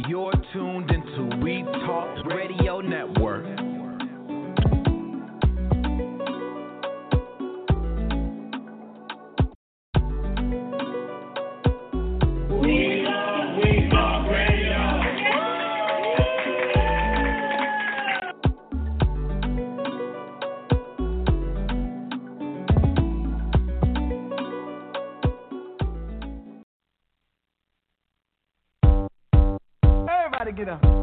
You're tuned into We Talk Radio Network. Everybody get up.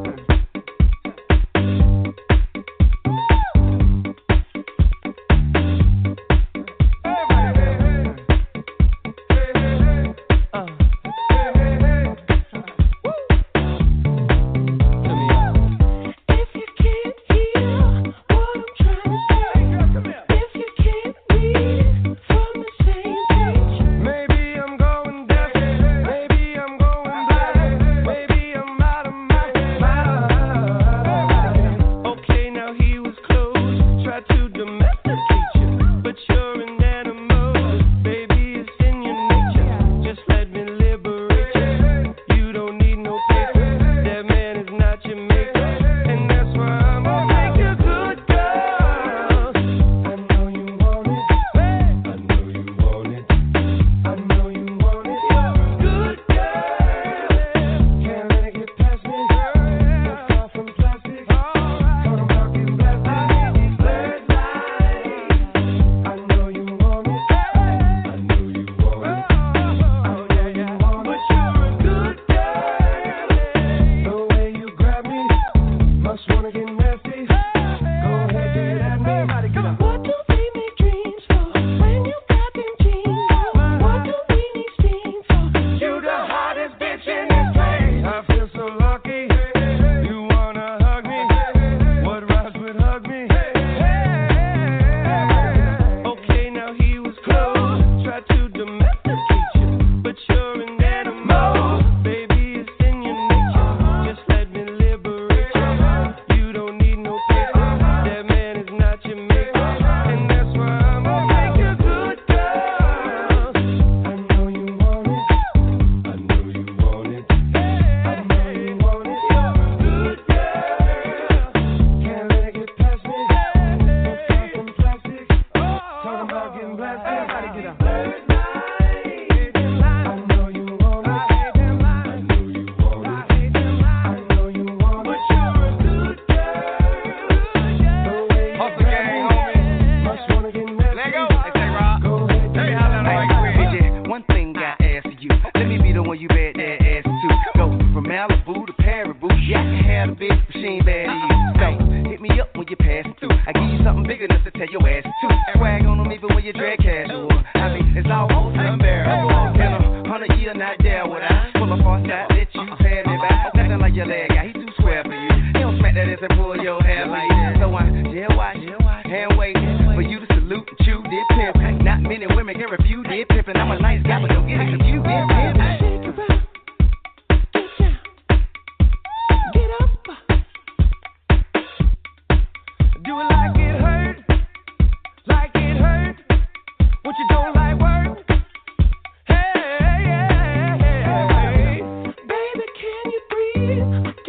Baby, can you breathe?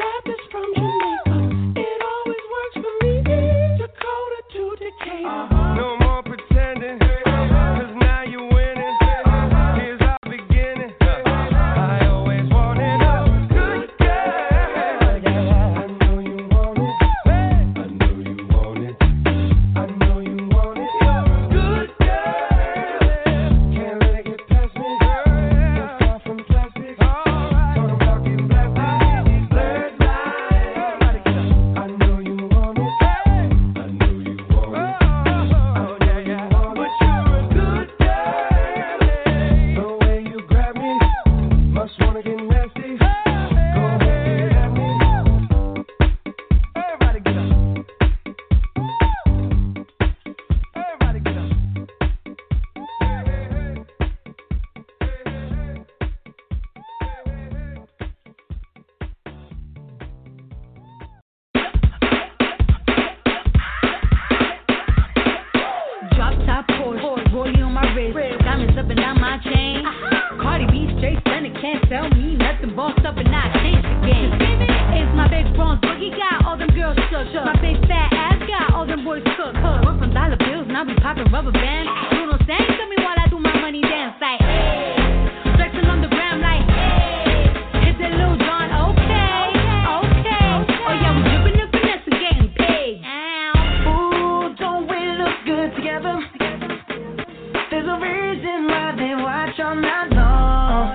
popping rubber bands. Bruno sang to me while I do my money dance. Like, hey, flexing on the gram like, hey, hit that Lil Jon, okay. Oh yeah, we dripping and finesse and getting paid. Ooh, don't we look good together? There's a reason why they watch all night long.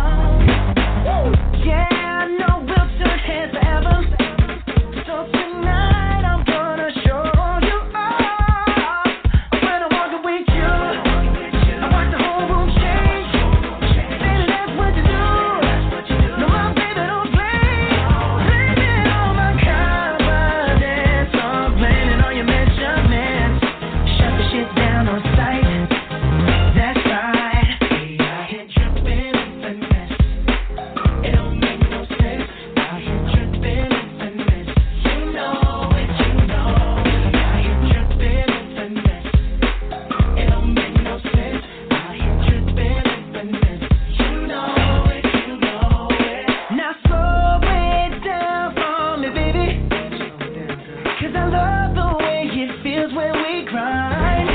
Yeah, I know we'll turn heads forever. So tonight I'm gonna show you off. When I'm walking with you, I watch the whole room change. Baby, that's what you do. No, my baby don't play. Blaming all my confidence. I'm blaming all your measurements. Shut the shit down on sight. That's right. We out here dripping in finesse. It don't make no sense. Out here dripping in finesse. You know it, you know. We out here dripping in finesse. It don't make no sense. Out here dripping in finesse. You know it, you know it. Now slow it down for me, baby. 'Cause I love the way it feels when we grind.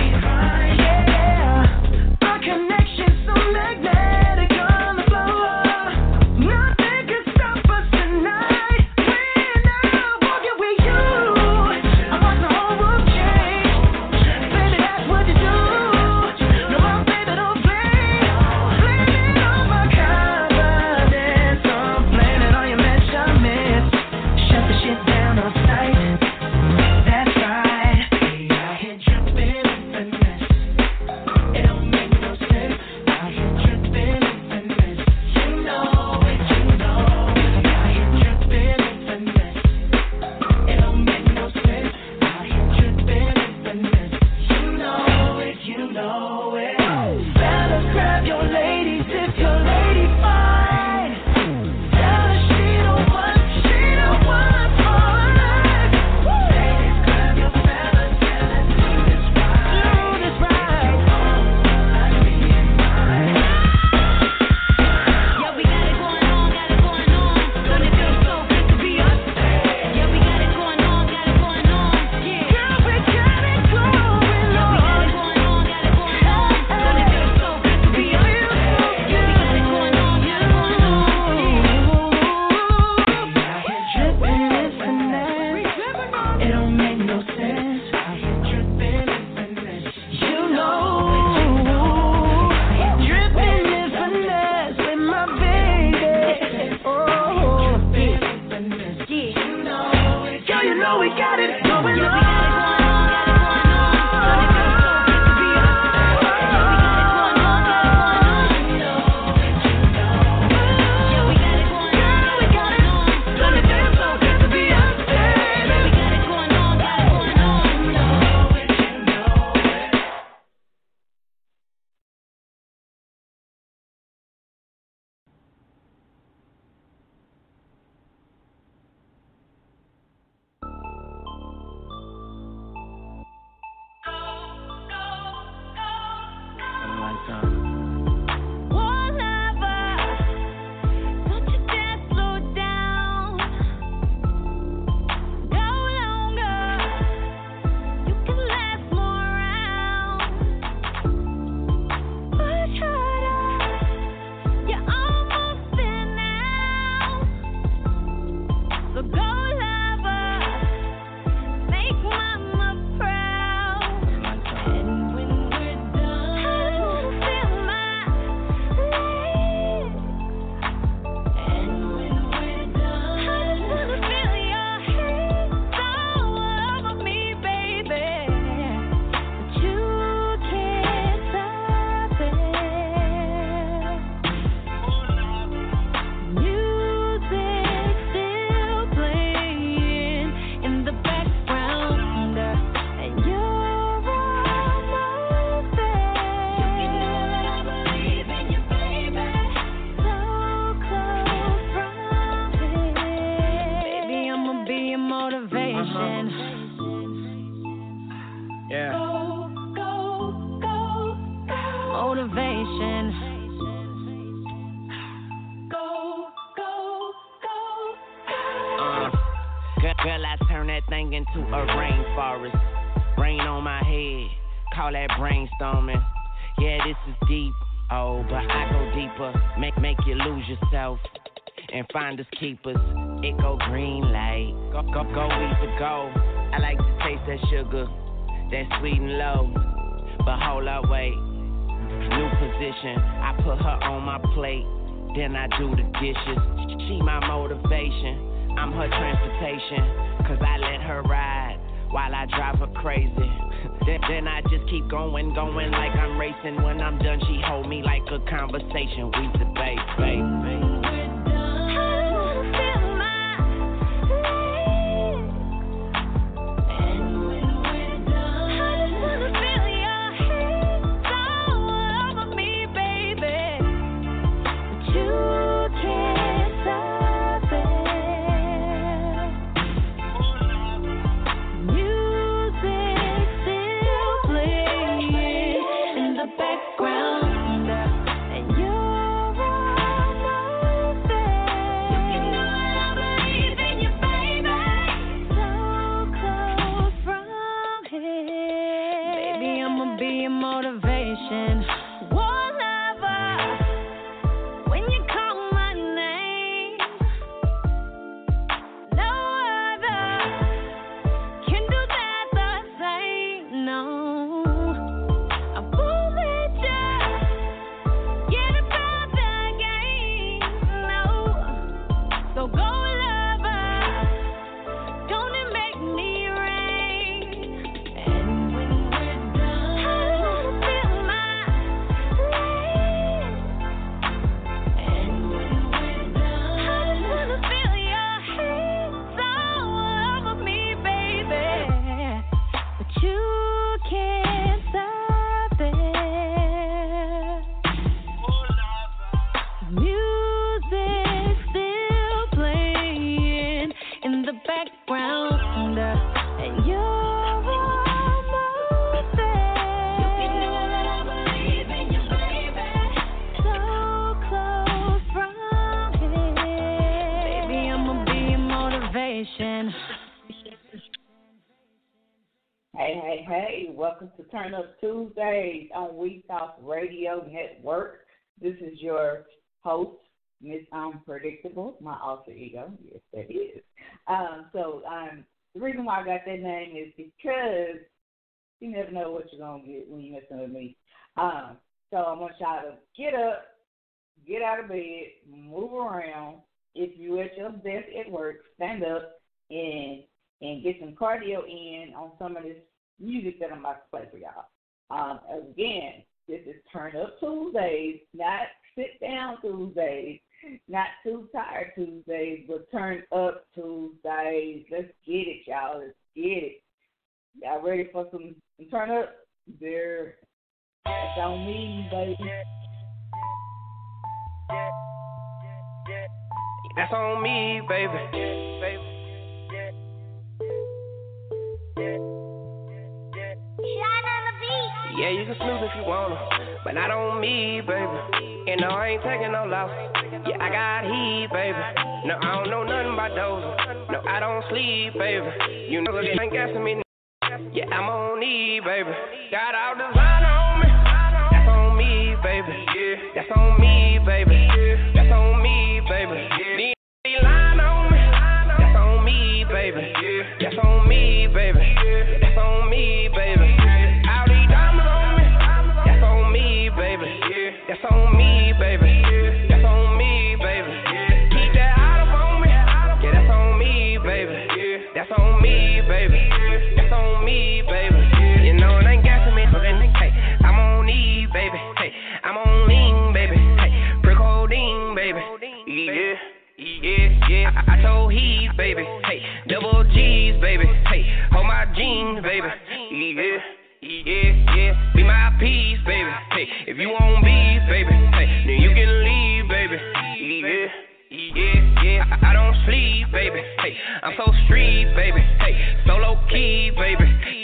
Yeah. Our connection's so magnetic on the floor. Nothing can stop us tonight. When I'm walking with you, I watch the whole room change. Baby, that's what you do. No, my baby don't play. Blaming all my confidence. I'm blaming all your measurements. Shut the shit down on sight. That's right. We out here dripping in finesse. It don't make no sense. Out here dripping in finesse. You know it, you know. We out here dripping in finesse. It don't make no sense. Out here dripping in finesse. You know it, you know it. Fellas, grab your ladies if your lady fine. Tell her she don't want all night. Ladies, grab your fellas, tell her do this right. Like me and mine. Yeah, we got it going on. Don't it feel so good to be us? Yeah, we got it going on. Yeah. Girl, we got it going on. Don't it feel so good to be us? Yeah, we got it going on. Dripping in finesse. It don't make no sense. Dripping in finesse. You know. Dripping in finesse with my baby. Oh. Dripping in finesse. You know it. Girl, you know we got it going on. Don't you dare slow down. Go longer. You can last more rounds. Push harder. You're almost there now. So go lover. Make mama proud. And when we're done, I just wanna feel my legs. And when we're done, I just wanna feel your hands all over me, baby. But you can't stop it. Music still playing in the background, and you're almost there. You can know that I believe in you, baby. So close from here. Baby, I'ma be your motivation. Yeah. Motivation. Girl, I turn that thing into a rainforest. Rain on my head, call that brainstorming. Yeah, this is deep, oh, but I go deeper. Make you lose yourself and find us keepers. It go green light, go easy go. I like to taste that sugar, that sweet and low. But hold up, wait, new position. I put her on my plate, then I do the dishes. She my motivation, I'm her transportation. Cause I let her ride while I drive her crazy. Then I just keep going like I'm racing. When I'm done, she hold me like a conversation. We debate, babe. Hey, welcome to Turn Up Tuesdays on We Talk Radio Network. This is your host, Miss Unpredictable, my alter ego. Yes, that is. The reason why I got that name is because you never know what you're going to get when you're messing with me. So I want y'all to get up, get out of bed, move around. If you're at your desk at work, stand up and get some cardio in on some of this music that I'm about to play for y'all. Again, this is Turn Up Tuesdays, not Sit Down Tuesdays, not Too Tired Tuesdays, but Turn Up Tuesdays. Let's get it, y'all. Let's get it. Y'all ready for some Turn Up? There. That's on me, baby. That's on me, baby. Yeah, you can snooze if you wanna, but not on me, baby. And no, I ain't taking no loss. Yeah, I got heat, baby. No, I don't know nothing about those. No, I don't sleep, baby. You know, you ain't guessing me. Yeah, I'm on E, baby. Got all design on me. That's on me, baby. Yeah, that's on me, baby. That's on me, baby. Need line on me. That's on me, baby. That's on me, baby. That's on me, baby. That's on me, baby. That's on me, baby. Keep that out on me. Yeah, that's on me, baby. That's on me, baby. That's on me, baby. You know it ain't gassing me, but hey, I'm on E, baby. Hey, I'm on lean, baby. Hey, brick holding, baby. Yeah. I told Heath, baby. Hey, double G's, baby. Hey, hold my jeans, baby. Yeah. Be my piece, baby. Hey, if you want beef, baby, hey, then you can leave, baby. Yeah. I don't sleep, baby. Hey, I'm so street, baby. Hey, so low key, baby.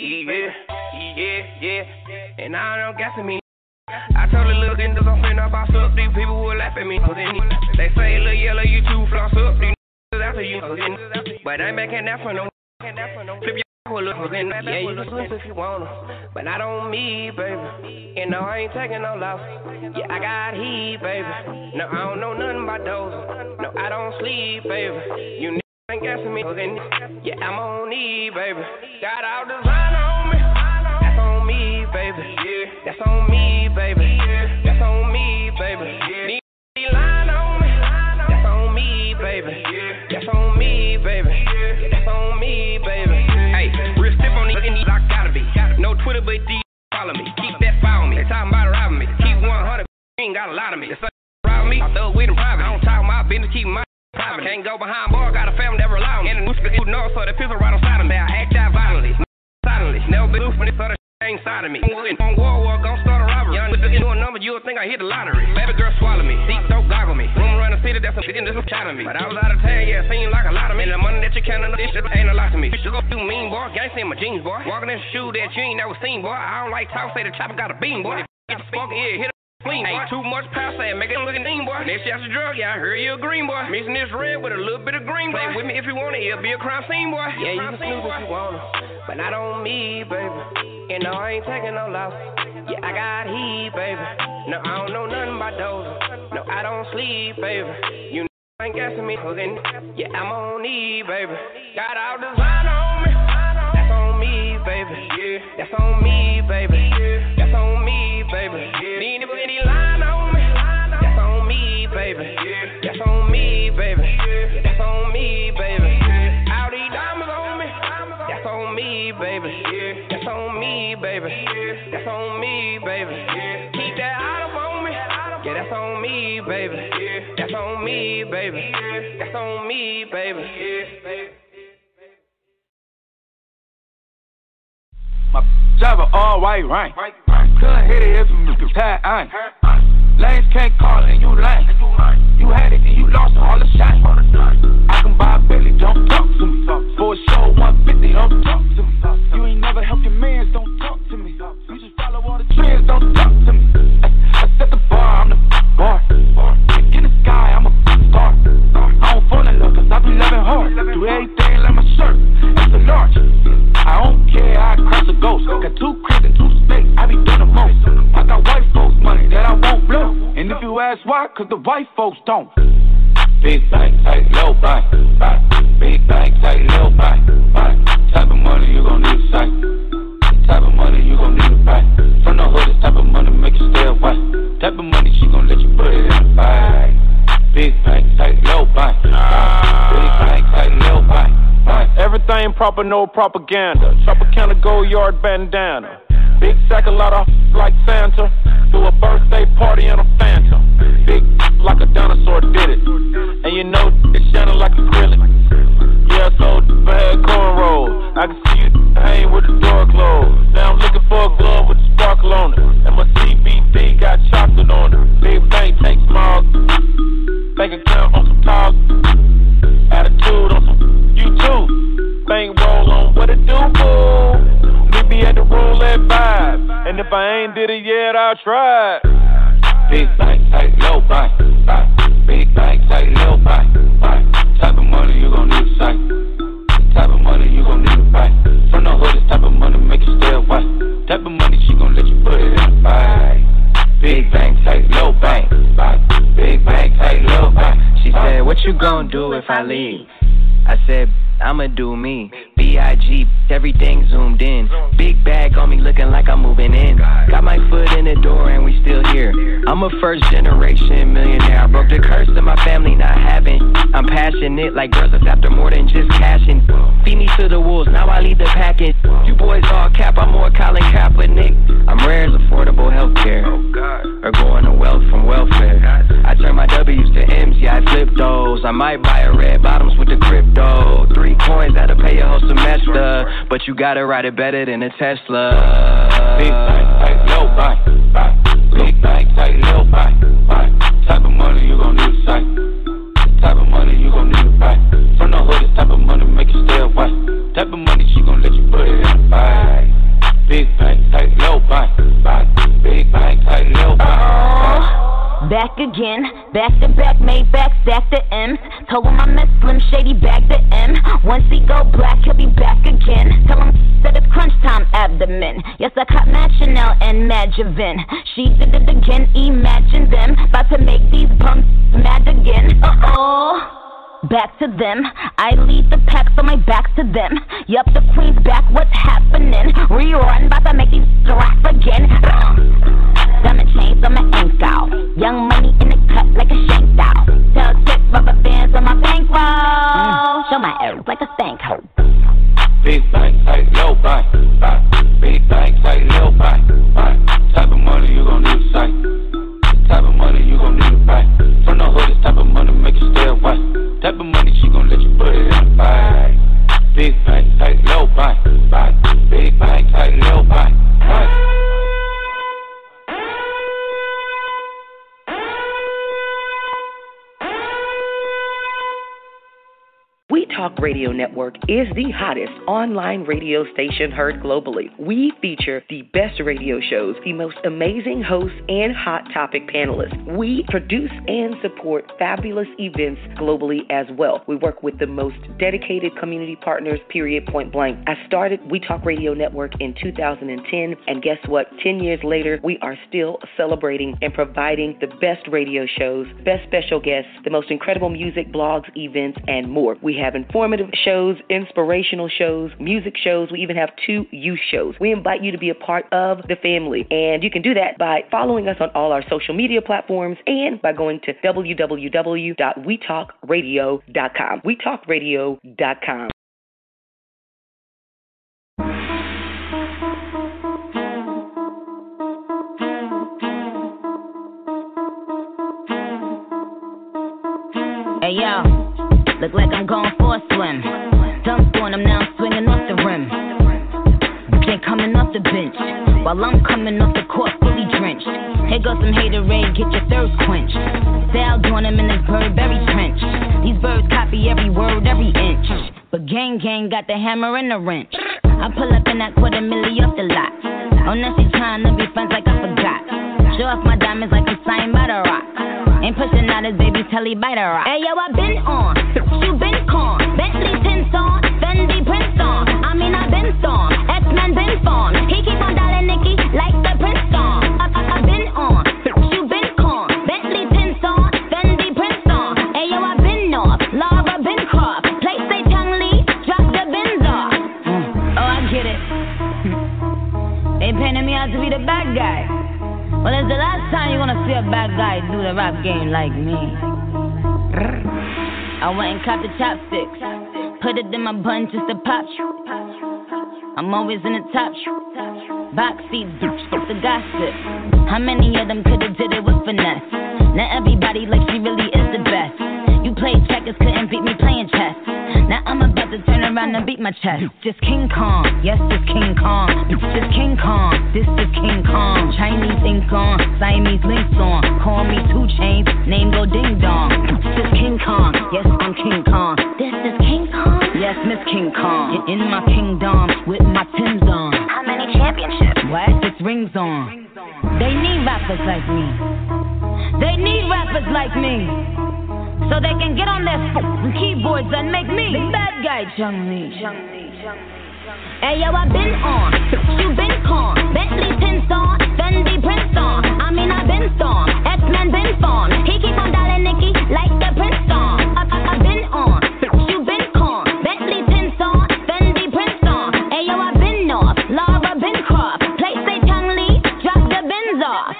Yeah. And I don't gas me. I totally look into something about stuff. These people will laugh at me. They say, look yellow, you too floss up. These after you. But I ain't making that for no. Flip your Yeah, you can slip if you wanna, but not on me, baby. You know I ain't taking no loss. Yeah, I got heat, baby. No, I don't know nothing about those. No, I don't sleep, baby. You niggas ain't guessing me, yeah, I'm on E, baby. Got all designer on me. That's on me, baby. That's on me, baby. That's on me, baby. Need line on me. That's on me, baby. That's on me, baby. That's on me, baby. Hey, real stiff on these I gotta be. No Twitter, but these follow me. Keep that fire on me. They talking about robbing me. Keep 100, you ain't got a lot of me. It's robbing me. I throw weed in private. I don't talk my business, keep my private. Can't go behind bar, got a family that rely on me. And the news you know, so the pistol right on side of me. I act out violently, silently. Never been loose when this other ain't side of me. On war, gon' start a robbery. Young nigga doing numbers, you'll think I hit the lottery. Baby girl swallow me, deep throat goggle me. Room around the city, that's some shit, this was shot of me. But I was out of town, yeah, it seemed like a lot of me. And the money that you countin', this shit ain't a lot to me. You go through mean, boy, gangsta in my jeans, boy. Walking in shoes that you ain't never seen, boy. I don't like talk, say the chopper got a beam, boy. Get the fucking ear, hit a clean, boy. Ain't too much power, say make it look mean, boy. Next year's a drug, yeah, I heard you a green, boy. Mixing this red with a little bit of green, boy. Play with me if you want it, it'll be a crime scene, boy. Yeah, you can snoop if you wanna, but not on me, baby. You know I ain't taking no loss. Yeah, I got heat, baby. No, I don't know nothing about those. No, I don't sleep, baby. You ain't guessing me, yeah, I'm on E, baby. Got all designer on me. That's on me, baby. That's on me, baby. That's on me, baby. Need any line on me. That's on me, baby. That's on me, baby. That's on me, baby. All these diamonds on me. That's on me, baby. That's on me, baby. That's on me, baby. Keep that olive on me. Yeah, that's on me, baby. That's on me, baby. That's on me, baby. My driver all white rank. Couldn't hit it if you tied on. Lanes can't call it and you lame. You had it and you lost all the shine. I can buy a Bentley, don't talk to me. For a show 150, don't talk to me. You ain't never helped your mans, don't talk to me. You just follow all the trends, don't talk to me. I set the bar, I'm the bar. In the sky, I'm a star. I don't fall in love cause I be loving hard. Do everything like my shirt, it's a large. I don't care, I cross a ghost. Got 2 cribs and 2 states, I be doing the most. I got white folks money that I won't blow. And if you ask why, cause the white folks don't. Big bank, tight, low bank. Big bank, tight, low bank. Type of money you gon' need to sight. Type of money you gon' need to buy. From the hood, this type of money make you stay away. Type of money she gon' let you put it in the bag. Big bank, tight, low bank. Big bank, tight, low bank. Everything proper, no propaganda. Tropicana Gold Yard bandana. Big sack, a lot of like Santa. Do a birthday party in a Phantom. Big like a dinosaur did it. And you know it's shining like acrylic. Yeah, so I had cornrows. I can see you hang with the door closed. Now I'm looking for a glove with a sparkle on it. And my CBD got chocolate on it. Big bank, take small. Bank account on some talk. Attitude on some YouTube. Bank roll on what it do, boo. Meet me at the roulette vibe. And if I ain't did it yet, I'll try. Big bank, tight, low bank. Big bank, tight, low bank. Type of money you gon' need to sight. Type of money you gon' need to buy. From the hood, this type of money make you stay away. Type of money she gon' let you put it in the bag. Big bank, tight, low bank. Big bank, tight, low bank. She said, what you gon' do if I leave? I said, I'ma do me. B.I.G. Everything zoomed in. Big bag on me looking like I'm moving in. Got my foot in the door and we still here. I'm a first generation millionaire. I broke the curse of my family not having. I'm passionate like girls that's after more than just cashing. Feed me to the wolves, now I lead the package. You boys all cap, I'm more Colin Kaepernick. I'm rare as affordable healthcare. Or going to wealth from welfare. I turn my W's to M's, yeah I flip those. I might buy a red bottoms with the crypto. 3 coins that'll pay your whole semester. But you gotta ride it better than a Tesla. Big bank, tight, low bank. Big bank, tight, low bank. Type of money you gon' need to sight. Type of money you gon' need to buy. From the hood, this type of money make you stay away. Type of money she gon' let you put it in the bag. Big bank, tight, low bank. Big bank, tight, low bank. Back again, back to back, made back, stack the M's. Told him I met Slim Shady back to M. Once he go black, he'll be back again. Tell him that it's crunch time abdomen. Yes, I caught Mad Chanel and Mad Javin. She did it again, imagine them. About to make these bumps mad again. Back to them. I lead the pack, so my back's to them. Yup, the queen's back, what's happening? Rerun, about to make these rap again. Diamond chains on my ankle. Young money in the cut like a shank doll. Tell tip rubber bands on my bankroll. Show my ass like a stank hoe. Big bank, tight, low bank. Big bank, tight, low bank. Type of money you gon' need to sight. Type of money you gon' need to buy. From the hood, this type of money make you stay away. Type of money she gon' let you put it in a bag. Big bank, tight, low bank. Big bank, tight, low bank. We Talk Radio Network is the hottest online radio station heard globally. We feature the best radio shows, the most amazing hosts, and hot topic panelists. We produce and support fabulous events globally as well. We work with the most dedicated community partners, period, point blank. I started We Talk Radio Network in 2010, and guess what? 10 years later, we are still celebrating and providing the best radio shows, best special guests, the most incredible music, blogs, events, and more. We have informative shows, inspirational shows, music shows. We even have 2 youth shows. We invite you to be a part of the family, and you can do that by following us on all our social media platforms and by going to www.wetalkradio.com. wetalkradio.com. Hey yo, look like I'm going for a swim. Dunked on him, now I'm swinging off the rim. Then coming off the bench, while I'm coming off the court fully drenched. Here goes some haterade, get your thirst quenched. Style doing him in this Burberry trench. These birds copy every word, every inch. But gang got the hammer and the wrench. I pull up in that $250,000 off the lot. Oh, now she trying to be friends like I forgot. Show off my diamonds like I'm signed by the Rock. Ain't pushing out his baby till he bite her rock. Hey yo, I been on, you been con. Bentley tints on, Fendi prints on. I mean I been storm, X-Men been formed. He keep on dialing Nicki like the Prince song. I been on, you been con. Bentley tints on, Fendi prints on. Hey yo, I been off, Laura been crossed. Play say Chung Lee, drop the Benz off. Oh, I get it. They painted me out to be the bad guy. Well, it's the last time you're gonna see a bad guy do the rap game like me. I went and copped the chopsticks, put it in my bun just to pop. I'm always in the top. Box seats, the gossip. How many of them could've did it with finesse? Now everybody like she really is the best. You played checkers, couldn't beat me playing chess. Now I'm about to turn around and beat my chest. Just King Kong, yes, it's King Kong. It's just King Kong, this is King Kong. Chinese ink on, Siamese links on. Call me 2 Chainz, name go ding dong. It's just King Kong, yes, I'm King Kong. This is King Kong, yes, Miss King Kong. In my kingdom, with my Timbs on. How many championships? What? 6 rings on. They need rappers like me. They need rappers like me. So they can get on their keyboards and make me the bad guy, Chung Lee. Hey yo, I been on, you been con. Bentley tints on, Fendi prints on. I mean I been storm, X-Men been formed. He keep on dialing Nicki like the Prince song. I been on, you been con. Bentley tints on, Fendi prints on. Hey yo, I been off, Laura been crossed. Play say Chung Lee, drop the Benz off.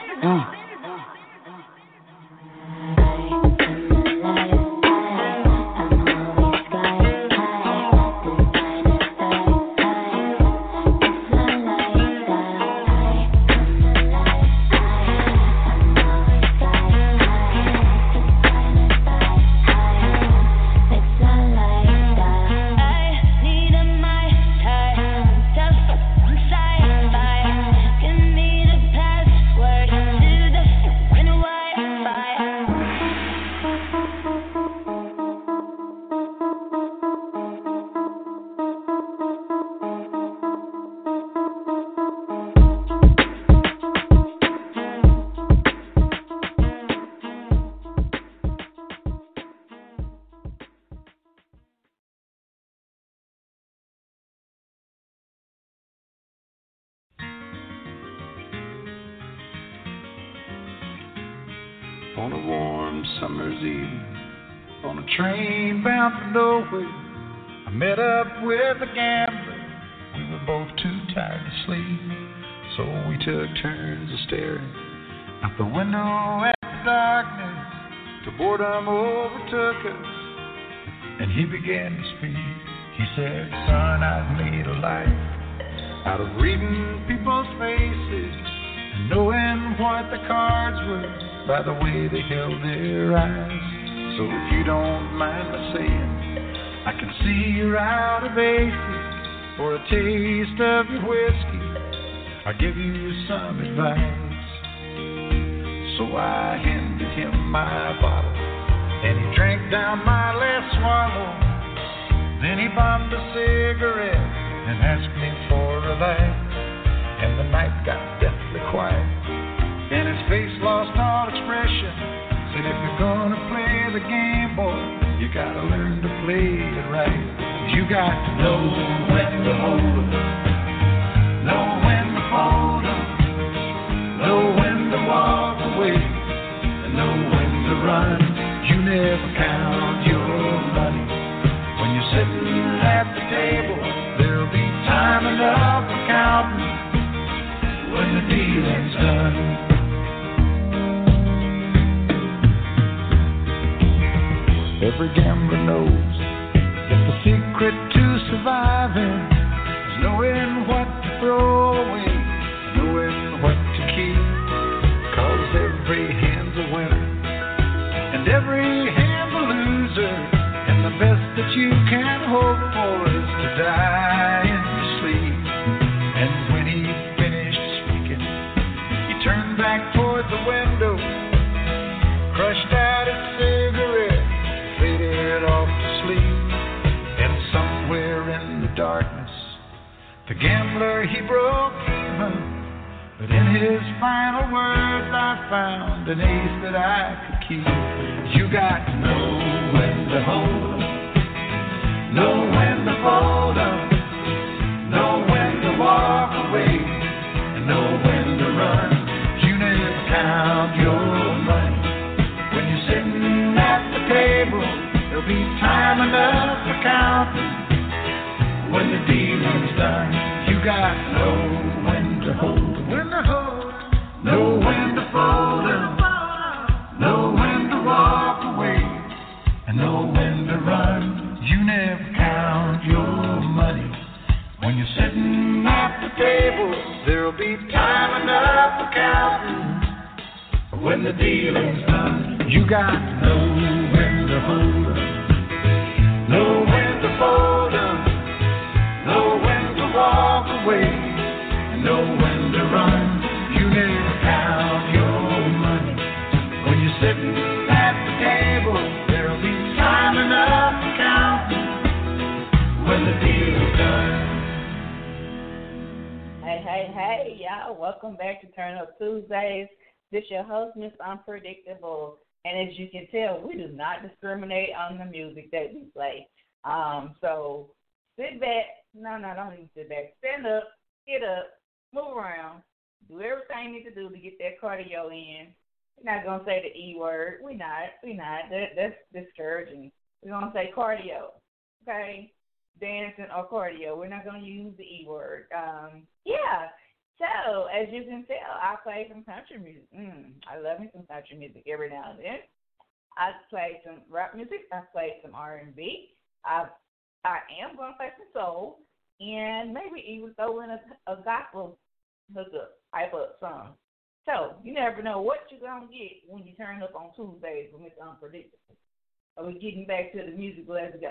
On a warm summer's evening, on a train bound for nowhere, I met up with a gambler. We were both too tired to sleep, so we took turns of staring out the window at the darkness till boredom overtook us, and he began to speak. He said, son, I've made a life out of reading people's faces and knowing what the cards were by the way they held their eyes. So if you don't mind me saying, I can see you're out of aces. For a taste of your whiskey, I'll give you some advice. So I handed him my bottle, and he drank down my last swallow. Then he bombed a cigarette and asked me for a light. And the night got deathly quiet, and his face lost all expression. Said, if you're gonna play the game, boy, you gotta learn to play it right. You got to know when to hold 'em, know when to fold 'em, know when to walk away, and know when to run. You never count your money when you're sitting at the table. There'll be time enough for counting when the dealing's done. Every gambler knows the secret to surviving is knowing what to throw away, knowing what to keep. 'Cause every hand's a winner and every hand's a loser, and the best that you can hope for is to die in your sleep. And when he finished speaking, he turned back toward the window, crushed out his cigarette, faded off to sleep. Somewhere in the darkness, the gambler, he broke even. But in his final words, I found an ace that I could keep. You got to know when to hold 'em, know when to fold 'em, know when to walk away, and know when to run. You never count your money when you're sitting at the table. There'll be time enough for counting when the dealing's done. You got to know when to hold 'em, when to hold 'em, know when to fold 'em, know when to walk away, and know when to run. You never count your money when you're sitting at the table. There'll be time enough for counting when the dealing's done. You got to know when to hold 'em, know when to fold 'em, know when to walk away, and know when to run. You never count your money when you're sitting at the table. There'll be time enough for counting when the deal's done. Hey, y'all. Welcome back to Turn Up Tuesdays. This your host, Miss Unpredictable. And as you can tell, we do not discriminate on the music that we play. So sit back. No, don't even sit back. Stand up, get up, move around, do everything you need to do to get that cardio in. We're not going to say the E word. We're not. That's discouraging. We're going to say cardio, okay? Dancing or cardio. We're not going to use the E word. Yeah. So, as you can tell, I play some country music. I love me some country music every now and then. I play some rap music. I play some R&B. I am going to play some soul, and maybe even throw in a gospel hookup type of song. So, you never know what you're going to get when you turn up on Tuesdays when it's unpredictable. So, we're getting back to the music. Let's go.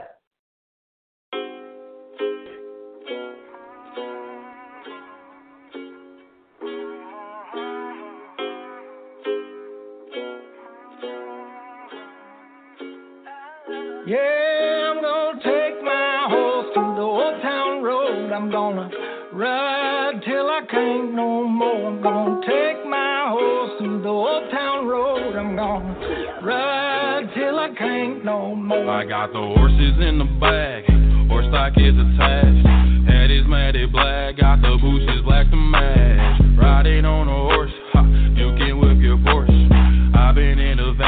Yeah, I'm gonna take my horse to the old town road. I'm gonna ride till I can't no more. I'm gonna take my horse to the old town road. I'm gonna ride till I can't no more. I got the horses in the bag, horse stock is attached. Head is matted black, got the bushes black to match. Riding on a horse, ha, you can whip your Porsche. I've been in the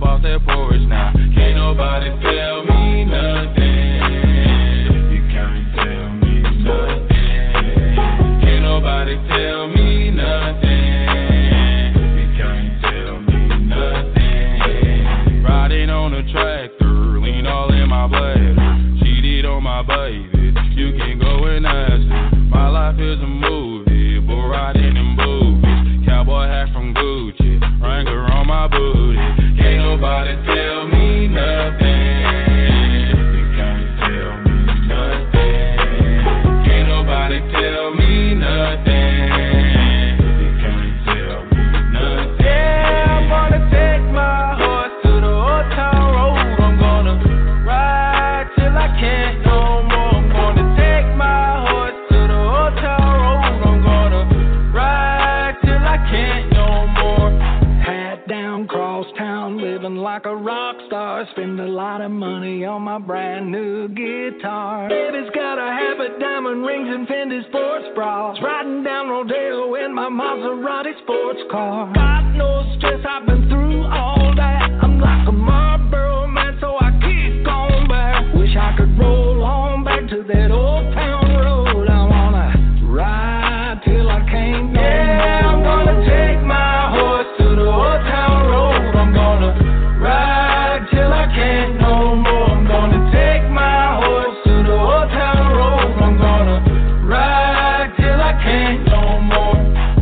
off that porch now. Can't nobody tell me nothing. You can't tell me nothing. Can't nobody tell me nothing. You can't tell me nothing. Riding on a tractor, lean all in my bladder. Cheated on my baby, you can go and ask her. My life is a movie, bull riding in boobies. Cowboy hat from Gucci, Wrangler on my booty. Can't nobody tell me nothing. You can't tell me nothing. Can't nobody tell me nothing. You can't tell me nothing. Yeah, I'm gonna take my horse to the old town road. I'm gonna ride till I can't no more. I'm gonna take my horse to the old town road. I'm gonna ride till I can't no more. Hat down, cross town, living like a rock star. Spend a lot of money on my brand new guitar. Baby's got a habit, diamond rings and Fendi sports bras. Riding down Rodeo in my Maserati sports car. Got no stress, I've been through all that. I'm like a Marlboro man, so I keep going back. Wish I could roll on back to that old town road. I wanna ride till I can't no more. Yeah, I'm gonna take my horse to the old town road. I'm gonna ride till I can't no more. I'm gonna take my horse to the old town road. I'm gonna ride till I can't no more.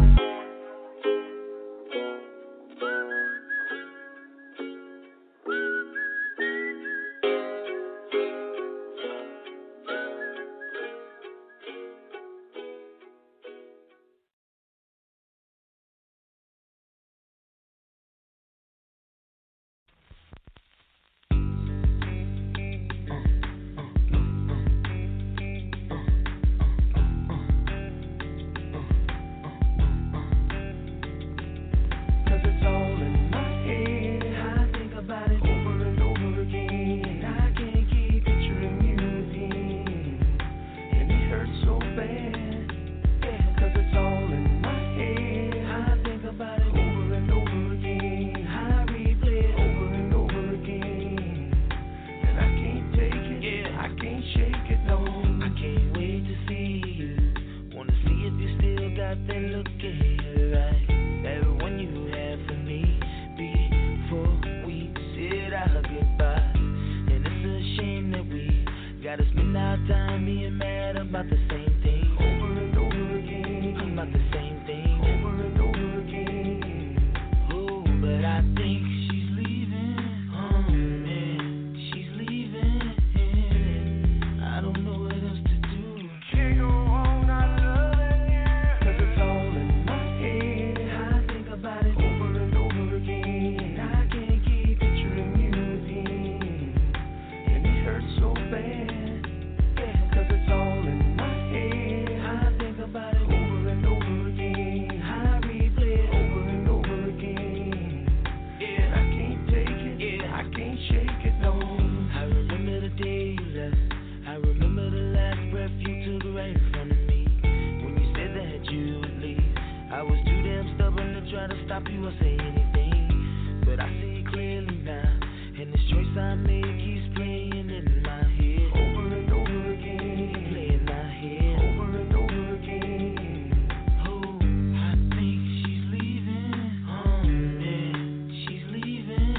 Cause it's all in my head. I think about it over and over again. I can't keep picturing you again. And it hurts so bad. Yeah, cause it's all in my head. I think about it over and over again. I replay it over and over again. And I can't take it. Yeah, I can't shake it, no. I can't wait to see you. Wanna see if you still got that look in your eye. That one you had for me before we said our goodbye. And it's a shame that we gotta spend our time being mad about the same thing over and over again. About the same thing over and over again. Oh, but I think she's leaving. Oh man, she's leaving. I don't know what else to do. Can't go on not loving you. Cause it's all in my head. I think about it over and over again. And I can't keep picturing you again. And it hurts so bad. Yeah, cause it's all in my head. I think about it over and over again. I replay it over and over again. Yeah, and I can't take it. Yeah, I can't shake it, no. I remember the day you left. I remember the last breath you took right in front of me. When you said that you would leave, I was too damn stubborn to try to stop you or say anything. But I see it clearly now, and this choice I made keeps playing in my head over and over again. Playing my head over and over again. Oh, I think she's leaving. Oh man, she's leaving.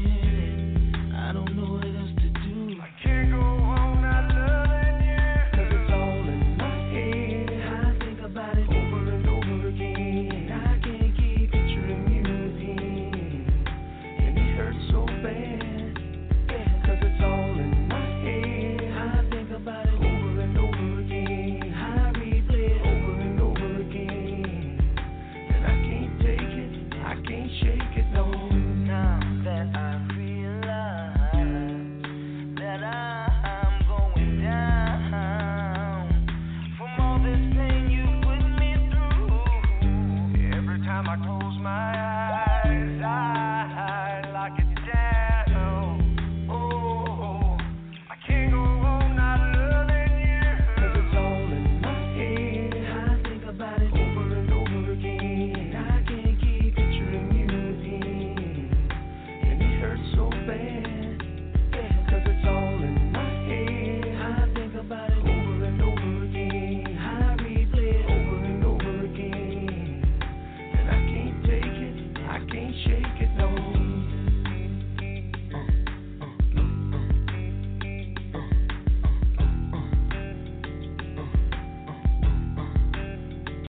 I don't know what else to do. I can't go on not loving you. Cause it's all in my head. I think about it over and over again. And I can't keep picturing you again. And it hurts so bad. Yeah,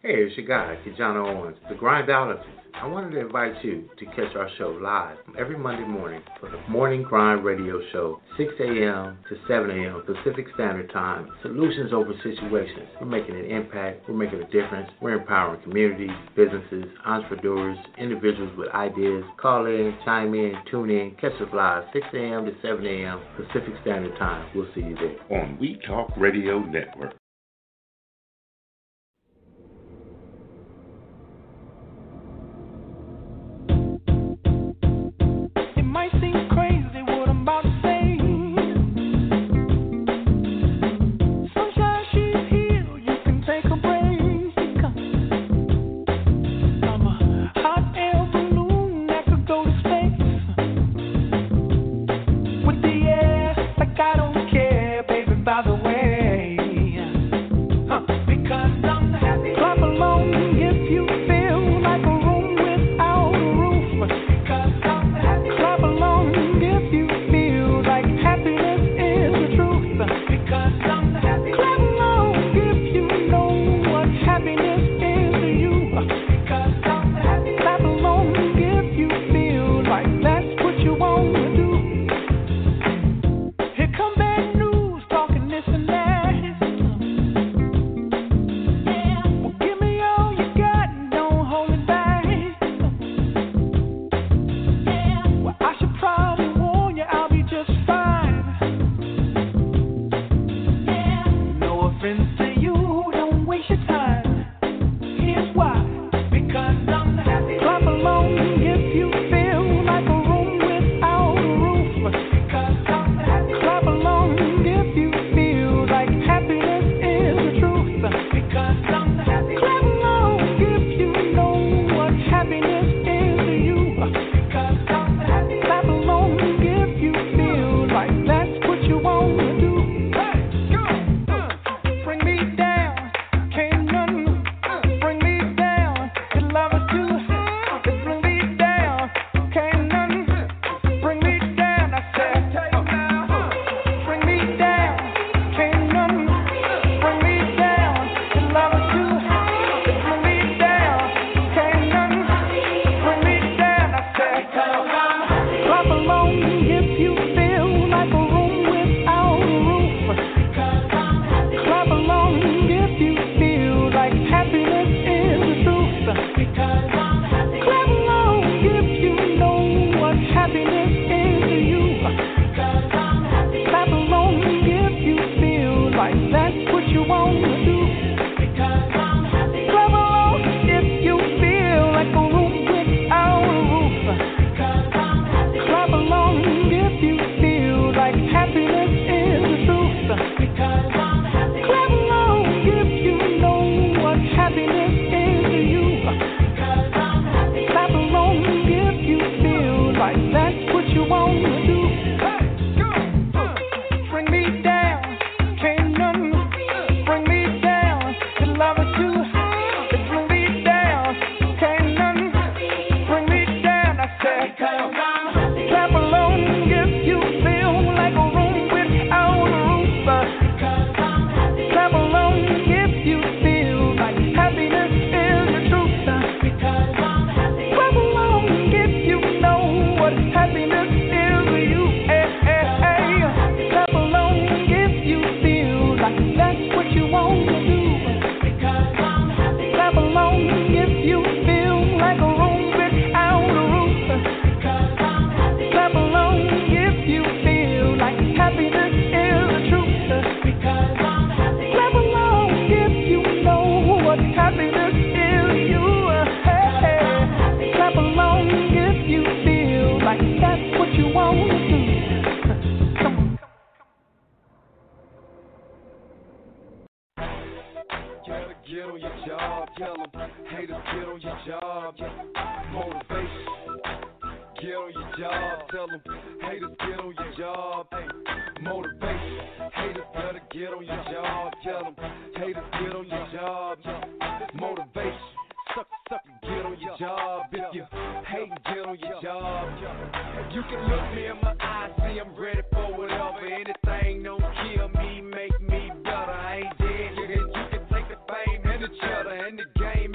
Hey, it's your guy, Kijana Owens, the Grindologist. I wanted to invite you to catch our show live every Monday morning for the Morning Grind Radio Show, 6 a.m. to 7 a.m. Pacific Standard Time. Solutions over situations. We're making an impact. We're making a difference. We're empowering communities, businesses, entrepreneurs, individuals with ideas. Call in, chime in, tune in, catch us live, 6 a.m. to 7 a.m. Pacific Standard Time. We'll see you there. On We Talk Radio Network. Might seem crazy what I'm about to say. Sunshine, she's here, you can take a break. I'm a hot air balloon that could go to space. With the air, like I don't care, baby, by the way. Because I'm happy. Clap along if you feel like a room without a roof. Because I'm happy. Clap along if you feel like happiness is the truth. Because I'm happy. Clap along if you know what happiness is to you. Because I'm happy. Clap along if you feel like that's what you want to do. Here come bad news, talking this and that. Yeah, well, give me all you got and don't hold it back. Yeah, well, I should probably warn you, I'll be just fine. Yeah, no offense to you, don't waste your time. Here's why. Because I'm happy. Clap along if you feel like a room without a roof. Because I'm happy. Clap along if you feel like happiness is the truth. Because I'm happy. Clap along if you know what happiness is to you. Because I'm happy. Clap along if you feel like that's what you want to do. Hey, go. Bring me down, can't nothing bring me down. Your love is too high, it bring me down, can't nothing bring me down. I said, bring me down, can't nothing bring me down. Your love is too high, it bring me down, can't nothing bring me down. I said, clap along if you feel like a room without a roof. Clap along if you feel like happiness is the truth. Clap along if you know what happiness is to you. Clap along if you feel like that's what you want to do. Clap along if you feel like a room without a roof. Clap along if you feel like happiness is the truth. Clap along if you know what happiness is to you. Clap along if you feel like that's what you want to do. Bring me down, can't nothing bring me down. Your love is too high, it bring me down, can't nothing bring me down. I said, clap along if you feel like a room without a roof. Clap along if you feel like happiness is the truth. Clap along if you know what happiness is to you. Clap along if you feel like that's what you want to do. Clap along if you feel like a room without a roof. Clap along if you feel like happiness is the truth. Clap along if you know what happiness is to you. Clap along if you feel like that's what you want to do. Come on. Get on your job, tell them haters get on your job. Motivation. Get on your job, tell them haters get on your job. Motivation. Haters better get on your job, tell them haters get on your job. Motivation. Sucker, get on your job. If you hate, get on your job. You can look me in my eyes, see I'm ready for whatever. Anything don't kill me, make me better. I ain't dead, you can take the fame and the cheddar and the game.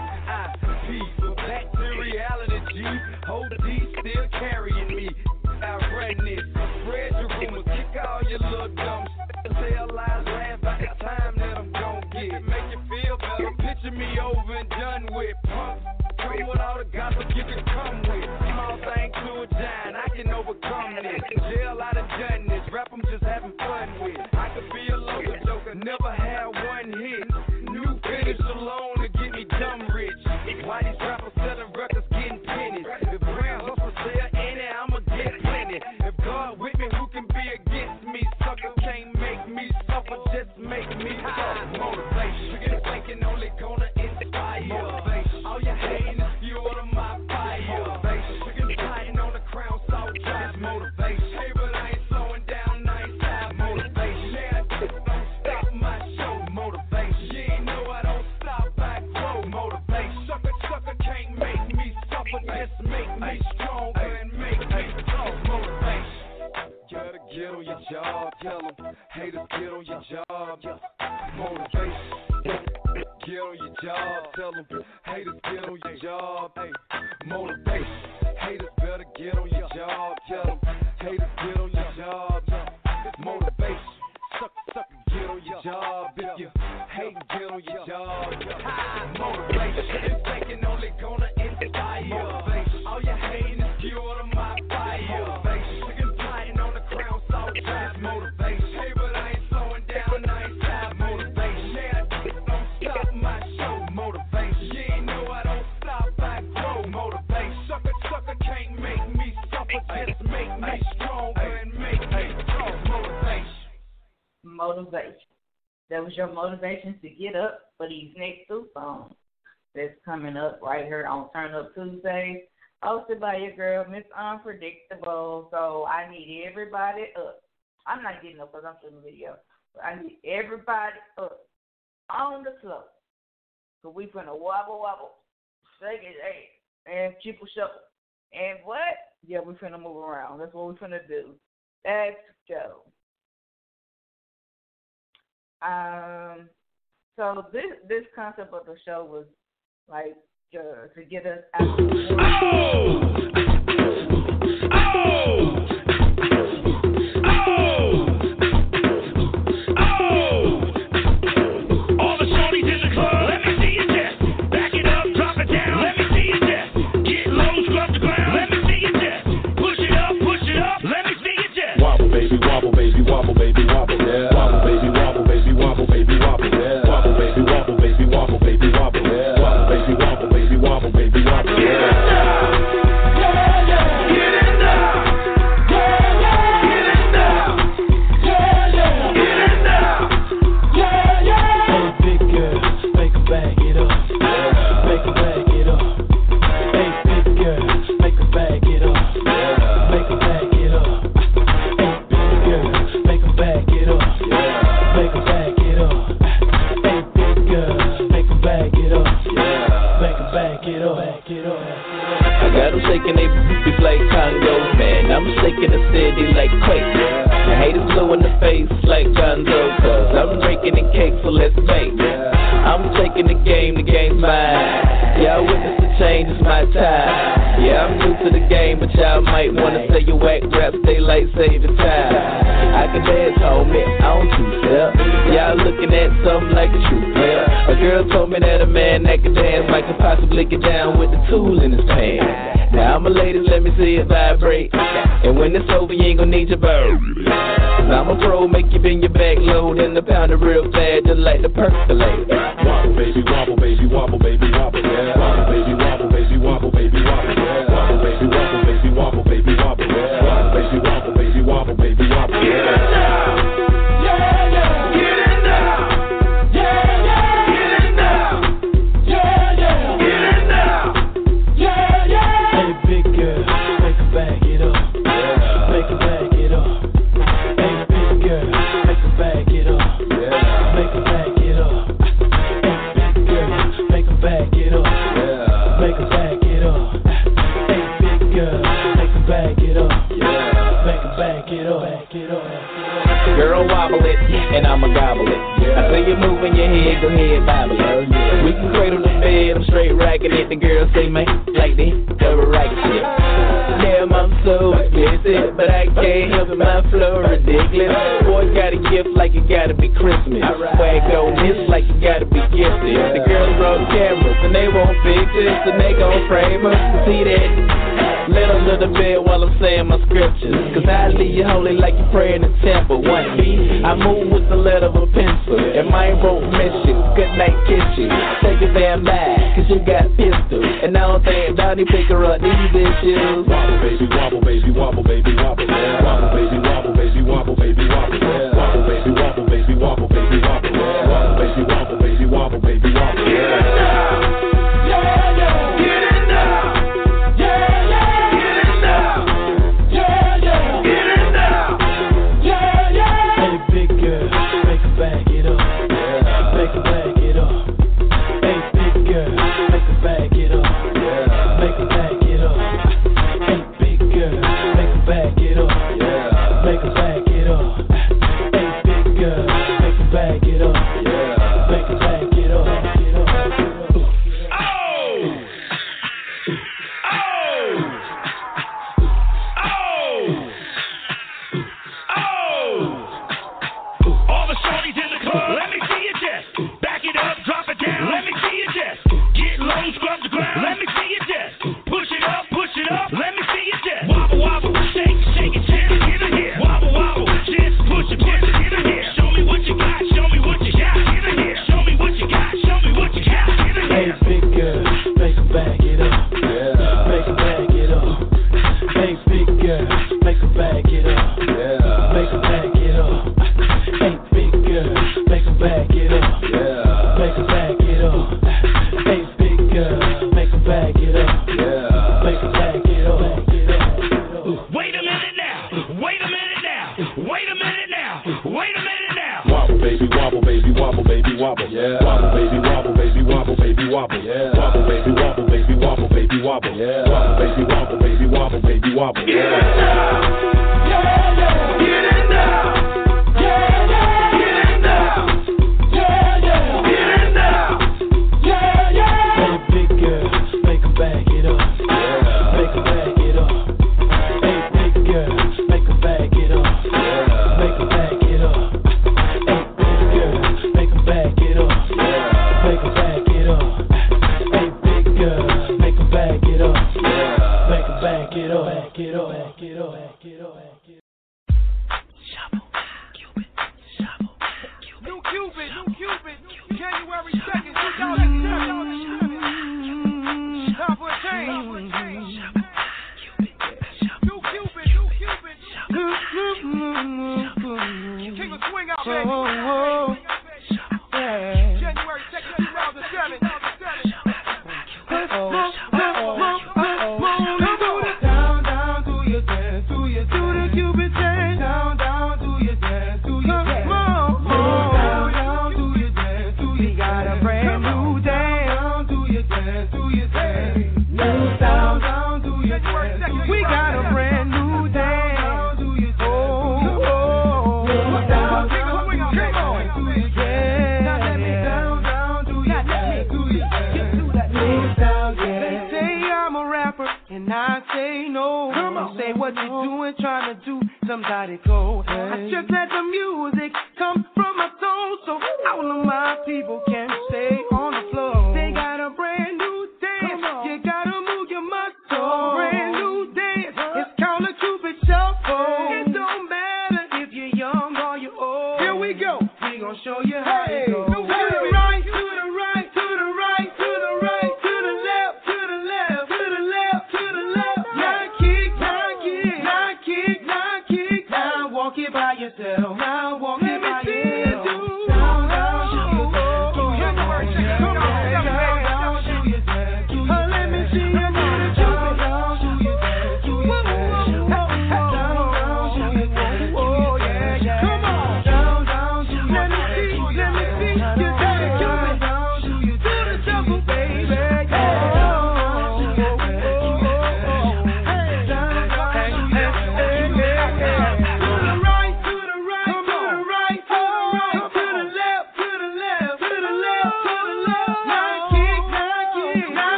peace, but back to reality, G. Hold D still carrying me. I run this. Spread your rumors, kick all your little dumb shit. Tell lies, laugh about the time that I'm gon' get. Make you feel better. Picture me over and done with. Pump. Come with all the gossip you can come with. Small thing to a giant, I can overcome this. Jail, I done done this. Rap, I'm just having fun with. I could be a local joker, never had one hit. New finish alone to get me dumb rich. Why these rappers selling records getting pennies? If Brown hustle sell any, I'ma get plenty. If God with me, who can be against me? Sucker can't make me suffer, just make me tough. Motivation, you're thinking only gonna inspire. Motivation, all you hating is fuel to my fire. Motivation, you're fighting on the crown, so just motivation. Hey, but I ain't slowing down, I ain't stop. Motivation, yeah, I just don't stop my show. Motivation, you ain't know I don't stop, I grow. Motivation, sucker can't make me suffer, just make me stronger and make me tough. Motivation, gotta get on your job, tell them haters get on your job. Motivation, get on your job, tell them haters get on your job. Hey, motivation, haters better get on your job, tell them haters get on your job. Motivation, sucker get on your job. If you hate, get on your job. Motivation, this thinking only gonna inspire. Motivation, all you hating is fuel to my fire. Motivation, you can fighting on the crown, so just motivation. Hey, but I ain't slowing down, I ain't stop. Motivation, yeah, I just don't stop my show. Motivation, you ain't know I don't stop, I grow. Motivation, sucker can't make me suffer, just make me stronger and make me tough. Motivation. That was your motivation to get up for these next two songs that's coming up right here on Turn Up Tuesday, hosted by your girl, Miss Unpredictable. So I need everybody up. I'm not getting up because I'm shooting a video, but I need everybody up on the floor. So we finna wobble, shake it, and triple shuffle. And what? Yeah, we finna move around. That's what we finna do. Let's go. So this concept of the show was like to get us out of the All the shorties in the club, let me see your chest. Back it up, drop it down, let me see your chest. Get low, scrub the ground, let me see your chest. Push it up, let me see your chest. Wobble, baby, wobble, baby, wobble, baby, wobble, yeah. Wobble, baby, wobble, baby, wobble, baby, wobble, yeah. Wobble, baby, wobble, baby, wobble, baby, wobble, yeah. Wobble, baby, wobble, baby, wobble, baby, wobble, yeah. Shaking they booties like Congo, man. I'm shaking the city like Quake. The haters blue in the face like Gonzo, cause I'm breaking the cake, so let's make. I'm taking the game's mine. Y'all witness the change, it's my time. Yeah, I'm new to the game, but y'all might wanna say you whack rap, stay light, save the time. I can dance, homie, I don't two-step. Y'all looking at something like a true player. A girl told me that a man that can dance might could possibly get down with the tool in his pants. Now I'm a lady, let me see it vibrate. And when it's over, you ain't gonna need your bird. Cause I'm a pro, make you bend your back low, then the pound it real fast, just like the percolate. Wobble, baby, wobble, baby, wobble, baby, wobble, yeah. Wobble, baby, wobble, baby, wobble, baby, wobble, yeah. Wobble, baby, wobble, baby, wobble, baby, wobble, yeah. Wobble, baby, wobble, baby, wobble, baby, wobble, yeah. Girl, wobble it, and I'ma gobble it. I say way you're moving your head, go ahead, Bible. We can cradle the bed, I'm straight rocking it. The girls say, man, like this, double rocket shit. Damn, I'm so explicit, but I can't help it, my flow ridiculous. Boy got a gift like it gotta be Christmas. Swag don't miss like you gotta be gifted. The girls roll cameras and they want pictures and they gon' frame us. See that? Let them to the bed while I'm saying my scriptures. Cause I leave you holy like you pray in the temple. 1B, I move with the letter of a pencil. And my won't miss you. Good night, kiss you. Take your damn back, cause you got pistols. And I don't think Donnie pick her up these issues. Wobble, baby, wobble, baby, wobble, baby, wobble. Yeah. Wobble, baby, wobble, baby, wobble, baby, wobble. Yeah. Wobble, baby, wobble, baby, wobble, baby, wobble. Yeah. Wobble, baby, wobble, baby, wobble, baby, wobble. Yeah.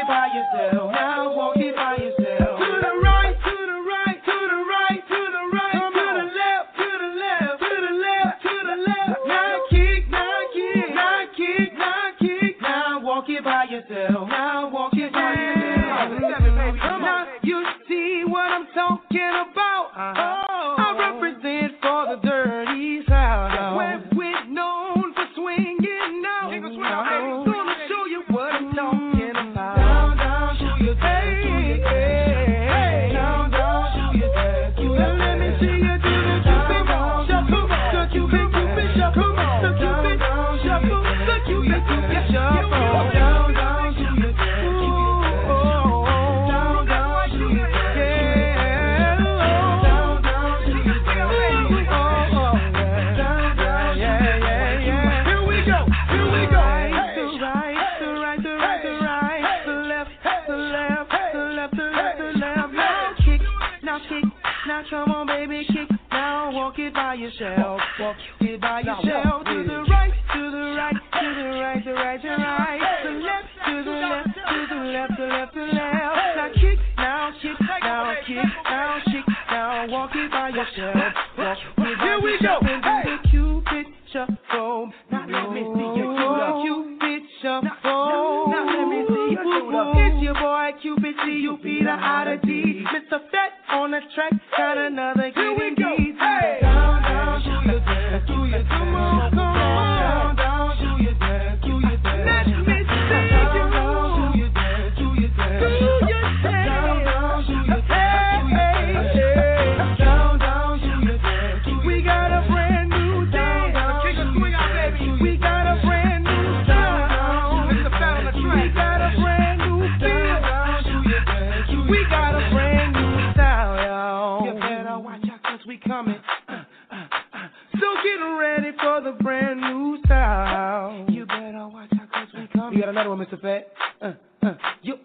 it by yourself. Now walk it by yourself. To the right, to the right, to the right, to the right, to the left, to the left, to the left, to the left. Now kick, now kick, now kick, now kick. Now walk it by yourself. Now walk it by yourself. Now you see what I'm talking about. I represent for the dirty South. We're known for swinging now. Gonna show you what I'm talking about. Down, down, show you that. Hey, down, down, show you that. Let me see you do the Cupid shuffle. The Cupid shuffle. The Cupid shuffle. The Cupid shuffle. Down, down, show you that. Down, down, show you that. Yeah. Down, down, show you that. Down, down, yeah. Here we go. Here we go. Now come on, baby, kick. Now walk it by yourself. Walk it by yourself. To the right, to the right, to the right, to the right, to the right. To the left, to the left, to the left, to the left, to the left. Now kick, now kick, now kick, now kick. Now walk it by yourself. Walk it by yourself. Here we go. And do the Cupid shuffle. Now let me see you do the Cupid shuffle. Now let me see you do the. It's your boy Cupid, C-U-P, the I-D. Mr. Fat on the track, got another. Here we go. Hey. Down, down, do your dance, do your dance. Come on. Down, down, do your dance, do your dance. Let me see you. Down, down, do your dance, do your dance. Do your dance. Down, down, do your dance, do your dance. Down, down, do your dance. We got a brand new dance. Kick a swing out, baby. We got a brand new sound. It's the Fat on the track. We got a brand new feel. Down, do your dance. We got a brand new style, y'all. You better watch out 'cause we coming. So get ready for the brand new style. You better watch out 'cause we coming. You got another one, Mr. Fat? Yo.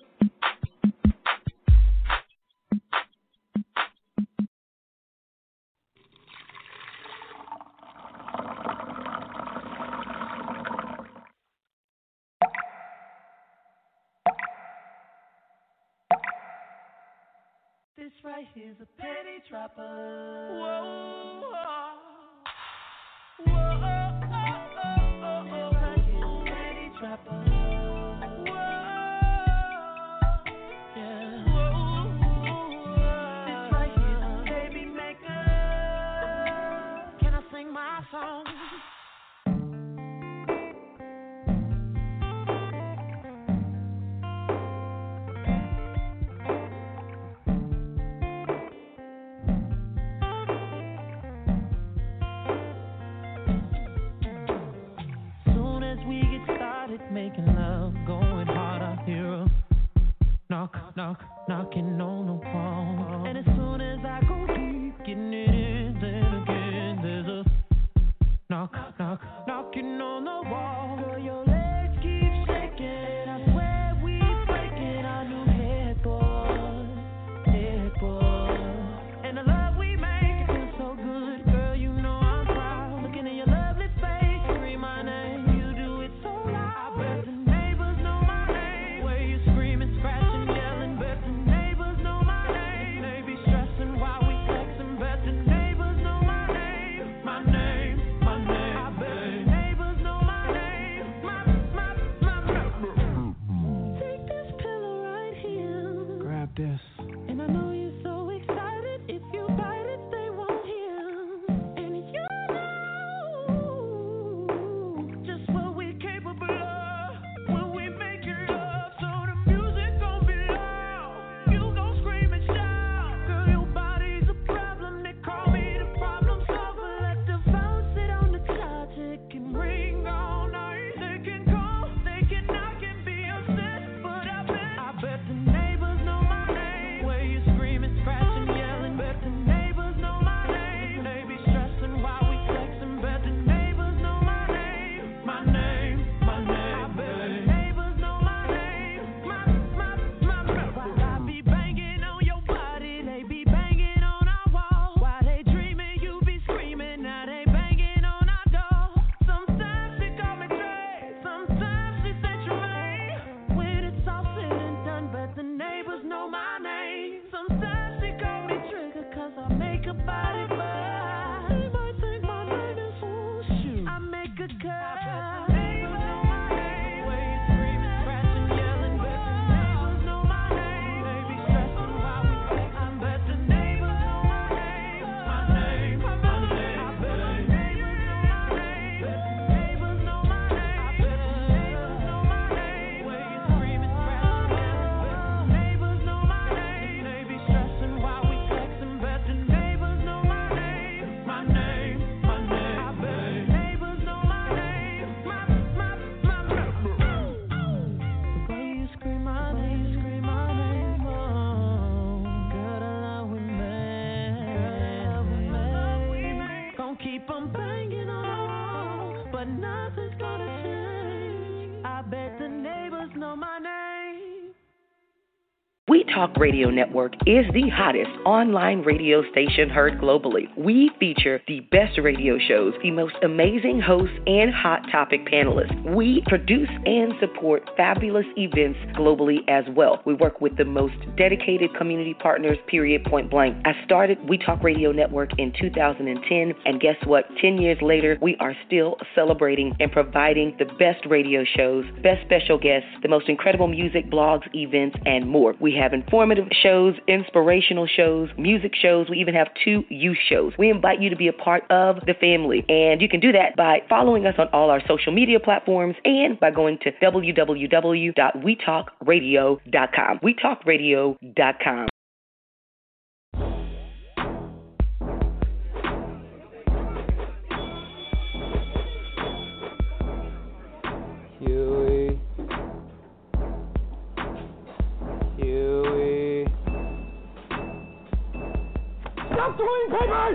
This right here's a penny dropper. Whoa, whoa, whoa, this right here's a penny dropper. Whoa, yeah. Whoa, this right here's a baby maker. Can I sing my song? Making love, going hard, I hear a knock, knock, knocking on the wall. And as soon as I go deep, getting it in, then again, there's a knock, knock, knocking on the wall. Girl, your legs keep shaking, I swear we breaking our new headboard. And the love we make, it feels so good, girl, you know I'm proud. Looking at your lovely face, scream my name. This. And I know you're so excited. If you bite it, they won't hear. And you know just what we're capable of when we make it love. So the music gon' be loud. You gon' scream and shout. Girl, your body's a problem. They call me the problem solver. Let the phone sit on the clock. It can ring all night. They can call, they can knock and be upset. But I bet the neighbors know my name. keep on banging on, but nothing's gonna change. I bet the neighbors know my name. We Talk Radio Network is the hottest online radio station heard globally. We feature the best radio shows, the most amazing hosts, and hot topic panelists. We produce and support fabulous events globally as well. We work with the most dedicated community partners, period, point blank. I started We Talk Radio Network in 2010, and guess what? 10 years later, we are still celebrating and providing the best radio shows, best special guests, the most incredible music, blogs, events, and more. We have informative shows, inspirational shows, music shows. We even have 2 youth shows. We invite you to be a part of the family, and you can do that by following us on all our social media platforms and by going to www.wetalkradio.com. wetalkradio.com. Stop throwing papers!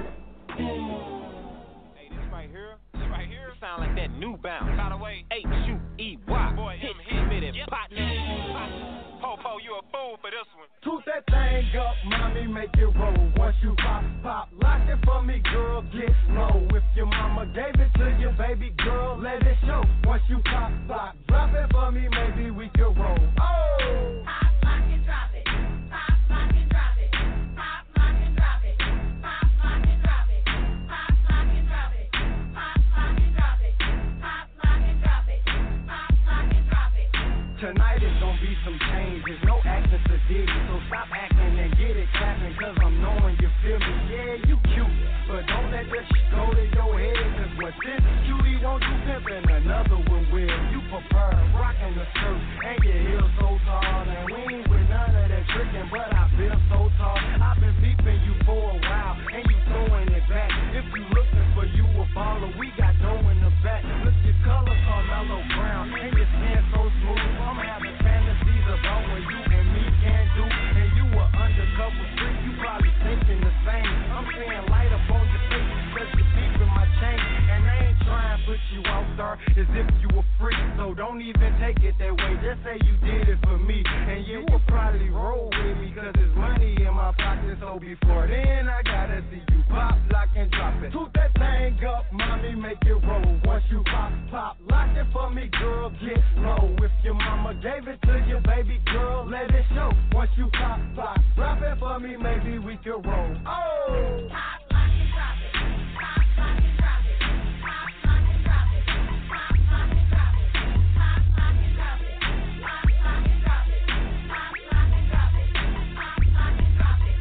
Hey, this right here sound like that new bounce. By the way, H-U-E-Y. Boy, hit it, partner. Ho, you a fool for this one. Toot that thing up, mommy, make it roll. Once you pop, lock it for me, girl, get low. If your mama gave it to you, baby girl, let it show. Once you pop, drop it for me, maybe we can roll. Oh! Pop, lock, and drop it. Pop, lock, and drop it. Pop, lock, and drop it. Pop, lock, and drop it. Pop, lock, and drop it. Pop, lock, and drop it. Pop, lock, and drop it. Pop, lock, and drop it. Tonight is gonna be some changes, no acting to dig it, so stop acting and get it clapping, cause I'm knowing you feel me. Yeah, you cute, but don't let that shit go to your head, cause what this cutie won't do pimpin', another one will. You prefer rockin' the skirt and your heels so tall, and we ain't with none of that trickin', but I feel so tall. I've been peeping you for a while, and you throwing it back. If you looking for you a baller, we got dough in the back. Look, your color Carmelo Brown, and your skin so smooth. I'm having fantasies about what you and me can do, and you a undercover freak, you probably thinking the same. I'm saying light up on your face, cause you deep in my chain, and I ain't trying to put you out there as if you a freak, so don't even take it that way, just say you did it for me, and yeah, you probably roll with me, cause there's money in my pocket, so before then, I gotta see you pop, lock, and drop it. Toot that thing up, mommy, make it roll. Once you pop, lock it for me, girl, get low. If your mama gave it to you, baby girl, let it show. Once you pop, drop it for me, maybe we can roll. Oh! Pop, lock, and drop it. Pop, lock, and drop it. Pop, lock, and drop it. Pop, lock, and drop it. Pop, lock, and drop it. Pop, lock, and drop it. Pop, lock, and drop it. Pop, lock, and drop it.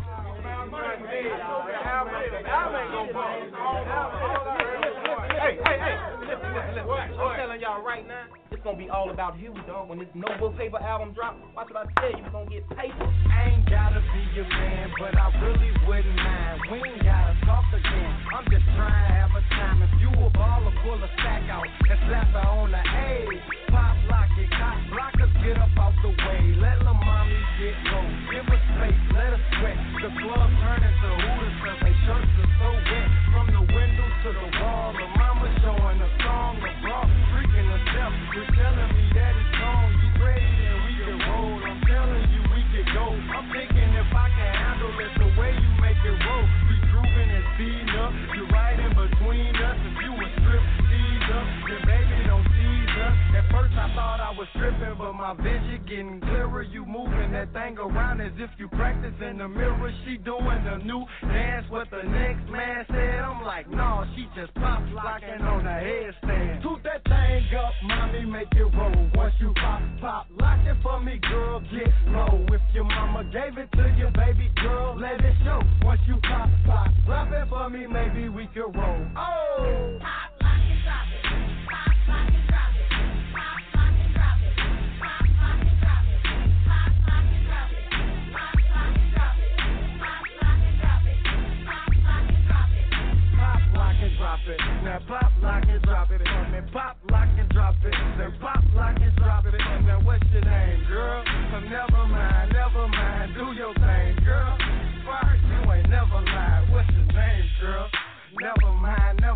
Hey, listen. I'm telling y'all right now, it's gonna be all about you, dog. When this Notebook Paper album drops, watch what I tell you, we're gonna get paper. I ain't gotta be your man, but I really wouldn't mind. We ain't gotta talk again. I'm just trying to have a time. If you a baller, pull a stack out and slap her on the A. Pop, lock it, cop, blockers, get up out the way. Let lil' mommy get low. Give her space, let her sweat. The club turn into Hooters, cause they shirts are so wet. From the window to the wall, the mama showing a song, the bra freaking herself. You're telling me that it's gone. You ready, then we can roll. I'm telling you we can go. I'm thinking if I can handle it the way you make it roll. We grooving and speeding up. You're right in between us. If you a strip teaser, then baby don't tease us. At first I thought I was stripping, but my vision getting clearer. You moving that thing around as if you practice in the mirror. She doing the new dance, what the next man said. I'm like, no, she just pop locking on the headstand. Toot that thing up, mommy, make it roll. Once you pop, lock it for me, girl, get low. If your mama gave it to you, baby girl, let it show. Once you pop, drop it for me, maybe we can roll. Oh! Pop, lock, and drop it. Pop, lock, and drop it. Pop, lock, and drop it. Pop, lock, and drop it. Pop, lock, and drop it. Pop, lock, and drop it. Pop, lock, and drop it. Pop, lock, and drop it. Pop, lock, and drop it. Now pop, lock, and drop it. Pop, lock, and drop it. Then pop, lock, and drop it. Now what's your name, girl? Never mind. Do your thing, girl. First, you ain't never lied. What's your name, girl? Never mind.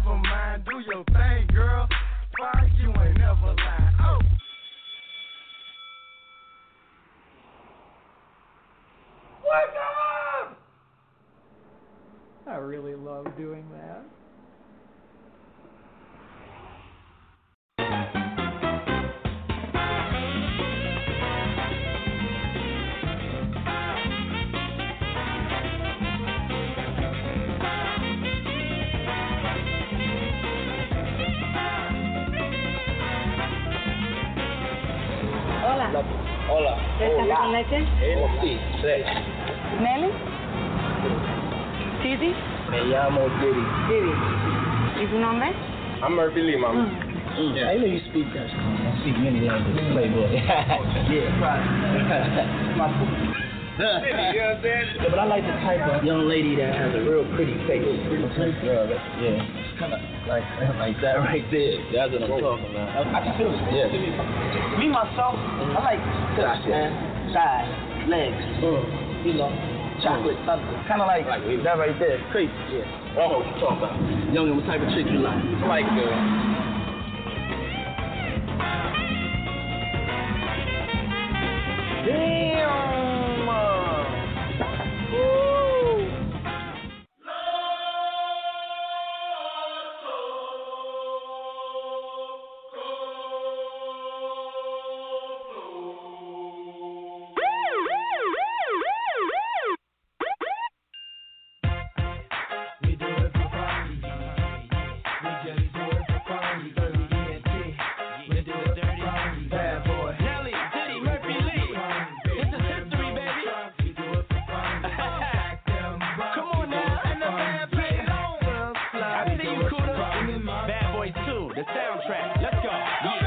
really love doing that. Hola. ¿Café con leche? Sí, sí. ¿Nelly? ¿Titi? Me llamo Diddy. Diddy. ¿Y tu nombre? I'm Murphy Lee, mama. Yeah. I know you speak Dutch. I speak many languages. Playboy. Yeah, right. My you know what I'm saying? Yeah, but I like the type of young lady that has a real pretty face. Pretty girl. Yeah. It's kind of like that right there. That's what I'm talking about. I can feel it. Yeah. Me, myself, I like tits, man. Thighs, legs. You know, chocolate something. Kind of like that right there. Crazy. Yeah. I don't know what you're talking about. Youngin, what type of chick you like? I like Damn! Woo! We do it for party. We just do it for party. Dirty ENT. We do it for party. Bad boy. Nelly, Diddy, Murphy Lee. This is history, baby. We do it for party. Come on now, and the bad play it on. I see you, Kuda. Bad Boys 2, the soundtrack. Let's go. Yeah.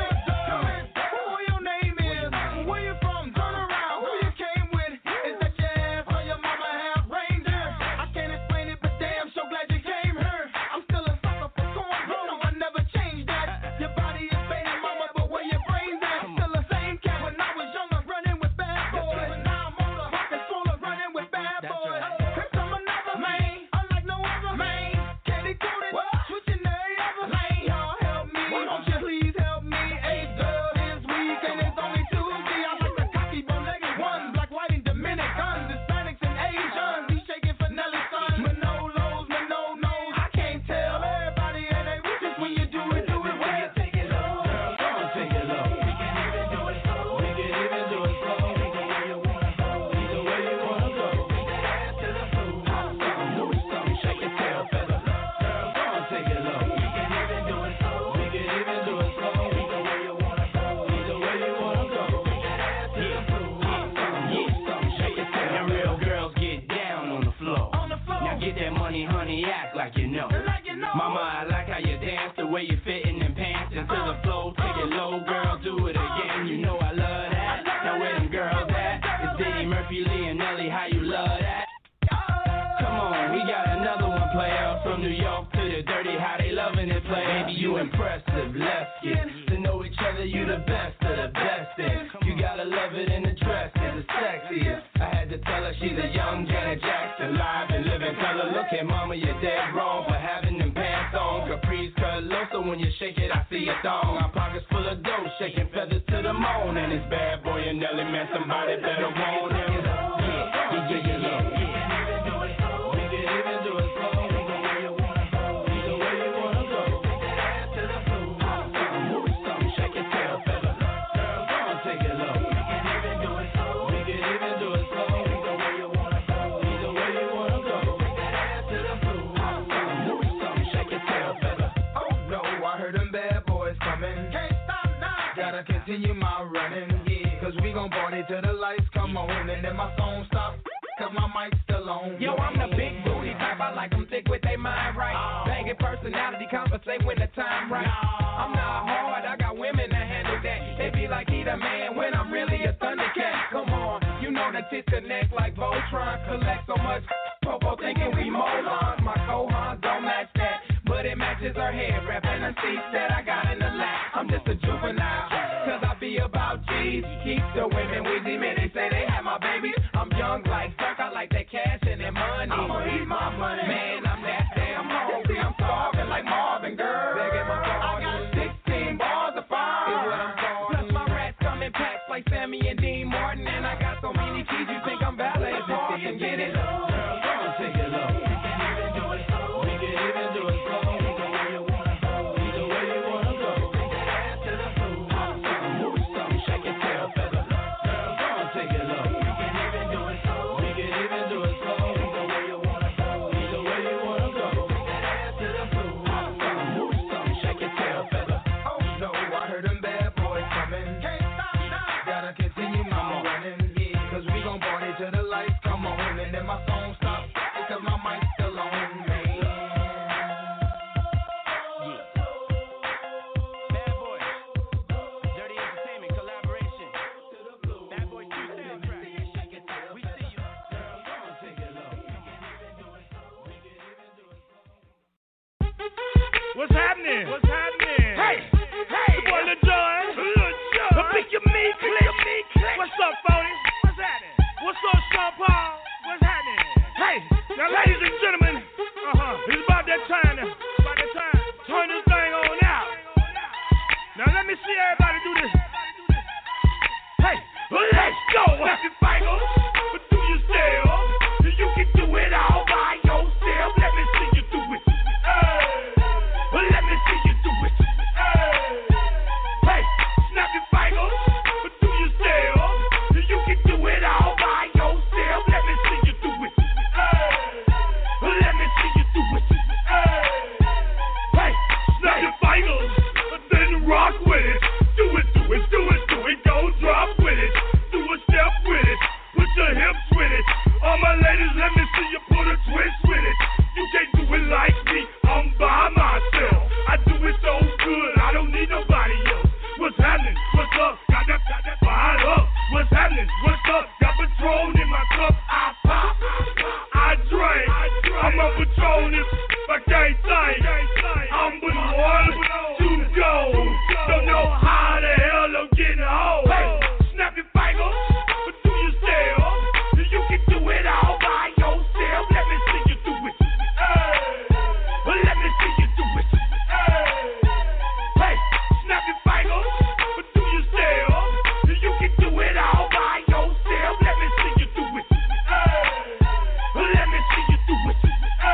Get it. Girl, take it low. continue my running, yeah. Cause we gon' party till the lights come on. And then my song stops, cause my mic's still on, man. What's happening? What's happening? Hey, hey, boy, Lil Jon. Pick your meat click. What's up, Phony? What's happening? What's up, Sean Paul? What's happening? Hey, now, ladies and gentlemen, it's about that time. Turn this thing on out. Now, let me see everybody do this. Hey, let's go. Happy Fighters, but do you still? You can do it all by yourself. Let me see you do it. Let me see you do it. Hey, snap your fingers, but do you still? You can do it all by yourself. Let me see you do it. Let me see you do it. Hey, snap your fingers, then rock with it. Do it, do it, do it, do it. Go drop with it. Do a step with it. Put your hips with it. All my ladies, let me see you put a twist with it. You can't do it like me. I'm by myself. I do it so good, I don't need nobody else. What's happening? What's up? Got that fired up. What's happening? What's up? Got Patron in my cup. I pop, I drink. I'm a Patronus, I can't think. I'm with one to go. Don't know how the hell I'm getting home. Hey, snap your fingers, but do you still? You can do it all by yourself. Let me see you do it. Let me see you do it. Hey, snap your fingers, but do you still? You can do it all by yourself. Let me see you do it. Let me see you do it.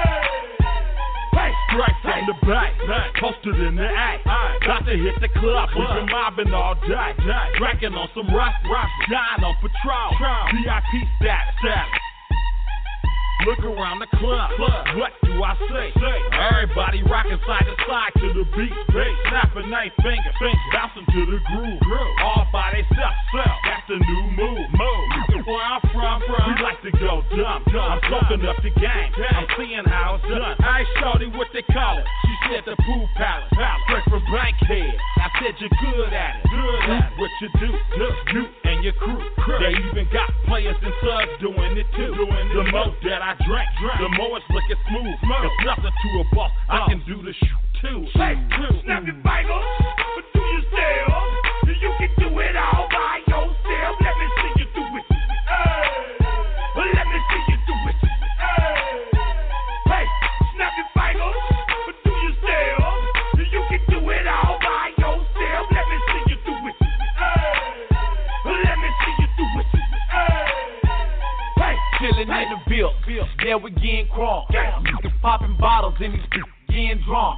Hey, straight from the back, posted in the act. Got to hit the club, we've been mobbing all day. Drinking on some rock, dying on patrol. VIP status. Look around the club, what do I say? Everybody rocking side to side to the beat. Snapping their fingers, bouncing to the groove. All by themselves, that's the new move. Where I'm from, we like to go dumb. I'm soaking up the game, I'm seeing how it's done. I ain't shorty what they call it. She said the pool palace, straight from Bankhead. I said you're good at it. What you do, you and your crew. They even got players and subs doing it too. The more that I drink, the more it's looking smooth. There's nothing to a boss, I can do the shoot too. Hey, snap your fingers, but do you still? You can do it all by yourself. Let me see you do it. Let me see you do it. Hey, snap your fingers, but do you still? You can do it all by yourself. Let me see you do it. Let me see you do it. Hey, chillin' in the bill, yeah, we getting crunk. Popping bottles in these getting drunk.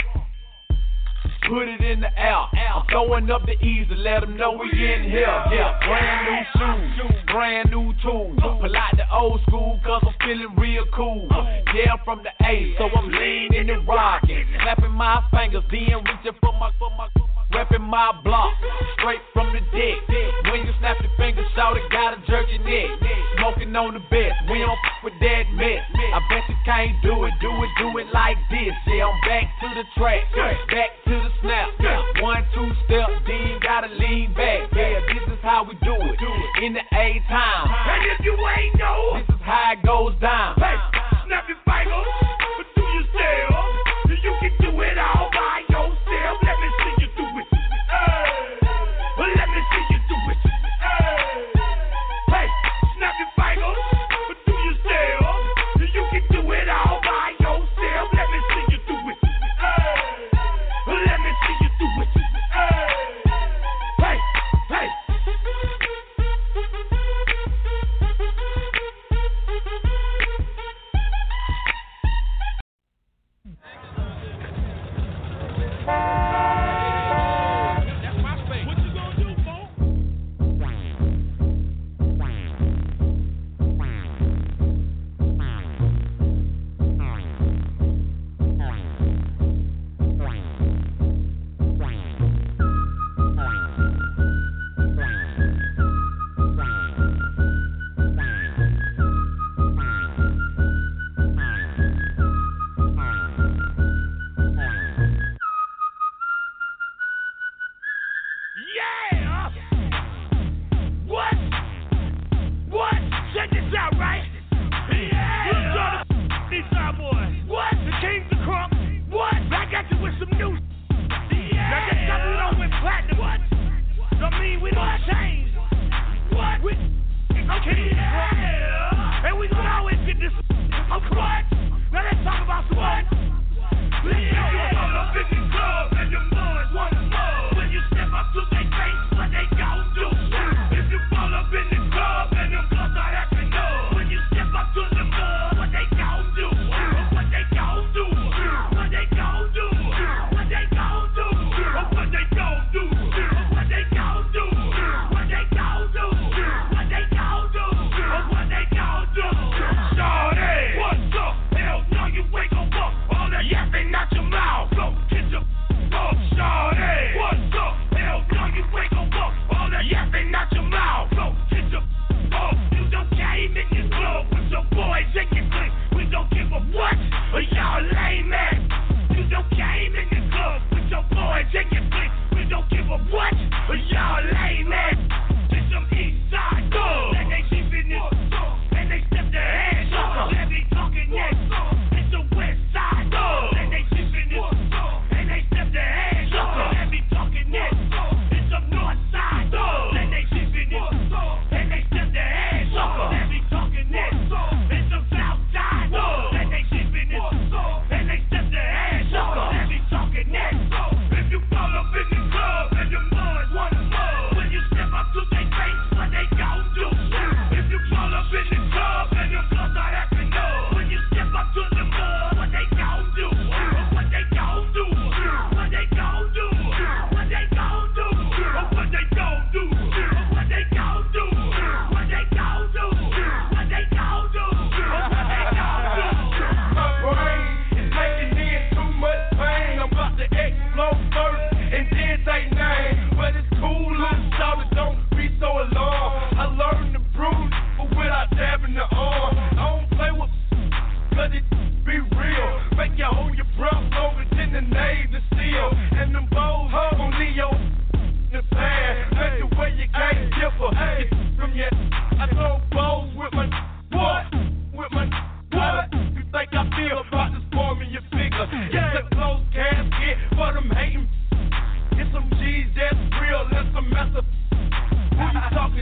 Put it in the air. I'm throwing up the E's to let them know we in here. Yeah, brand new shoes, brand new tools. Pull out the old school cause I'm feeling real cool. Yeah, I'm from the A, so I'm leaning and rocking. Snapping my fingers, then reaching for my repping my block, straight from the deck. When you snap your fingers, shout it, gotta jerk your neck. Smoking on the best, we don't f with that mess. I bet you can't do it like this. Yeah, I'm back to the track, back to the snap. 1, 2 step, then you gotta lean back. Yeah, this is how we do it in the A time. And if you ain't know, this is how it goes down. Hey, snap your fingers, but do you still? You can do it all by yourself. Let me see you do it. Let me see you do it. Hey, snap your fingers, but do you still? You can do it all by yourself. Let me see you do it. Let me see you do it. Hey, hey.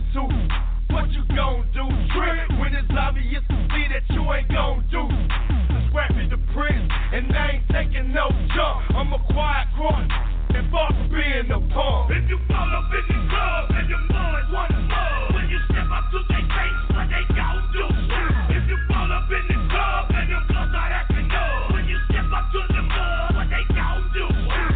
attitude. What you gon' do? Trip when it's obvious to see that you ain't gon' do. Just rap me the prince, and I ain't taking no jump. I'm a quiet corner, and far from being a punk. If you fall up in the club and your boys want more, when you step up to their face, what they gon' do? If you fall up in the club and your girls are acting up, when you step up to the mud, what they gon' do?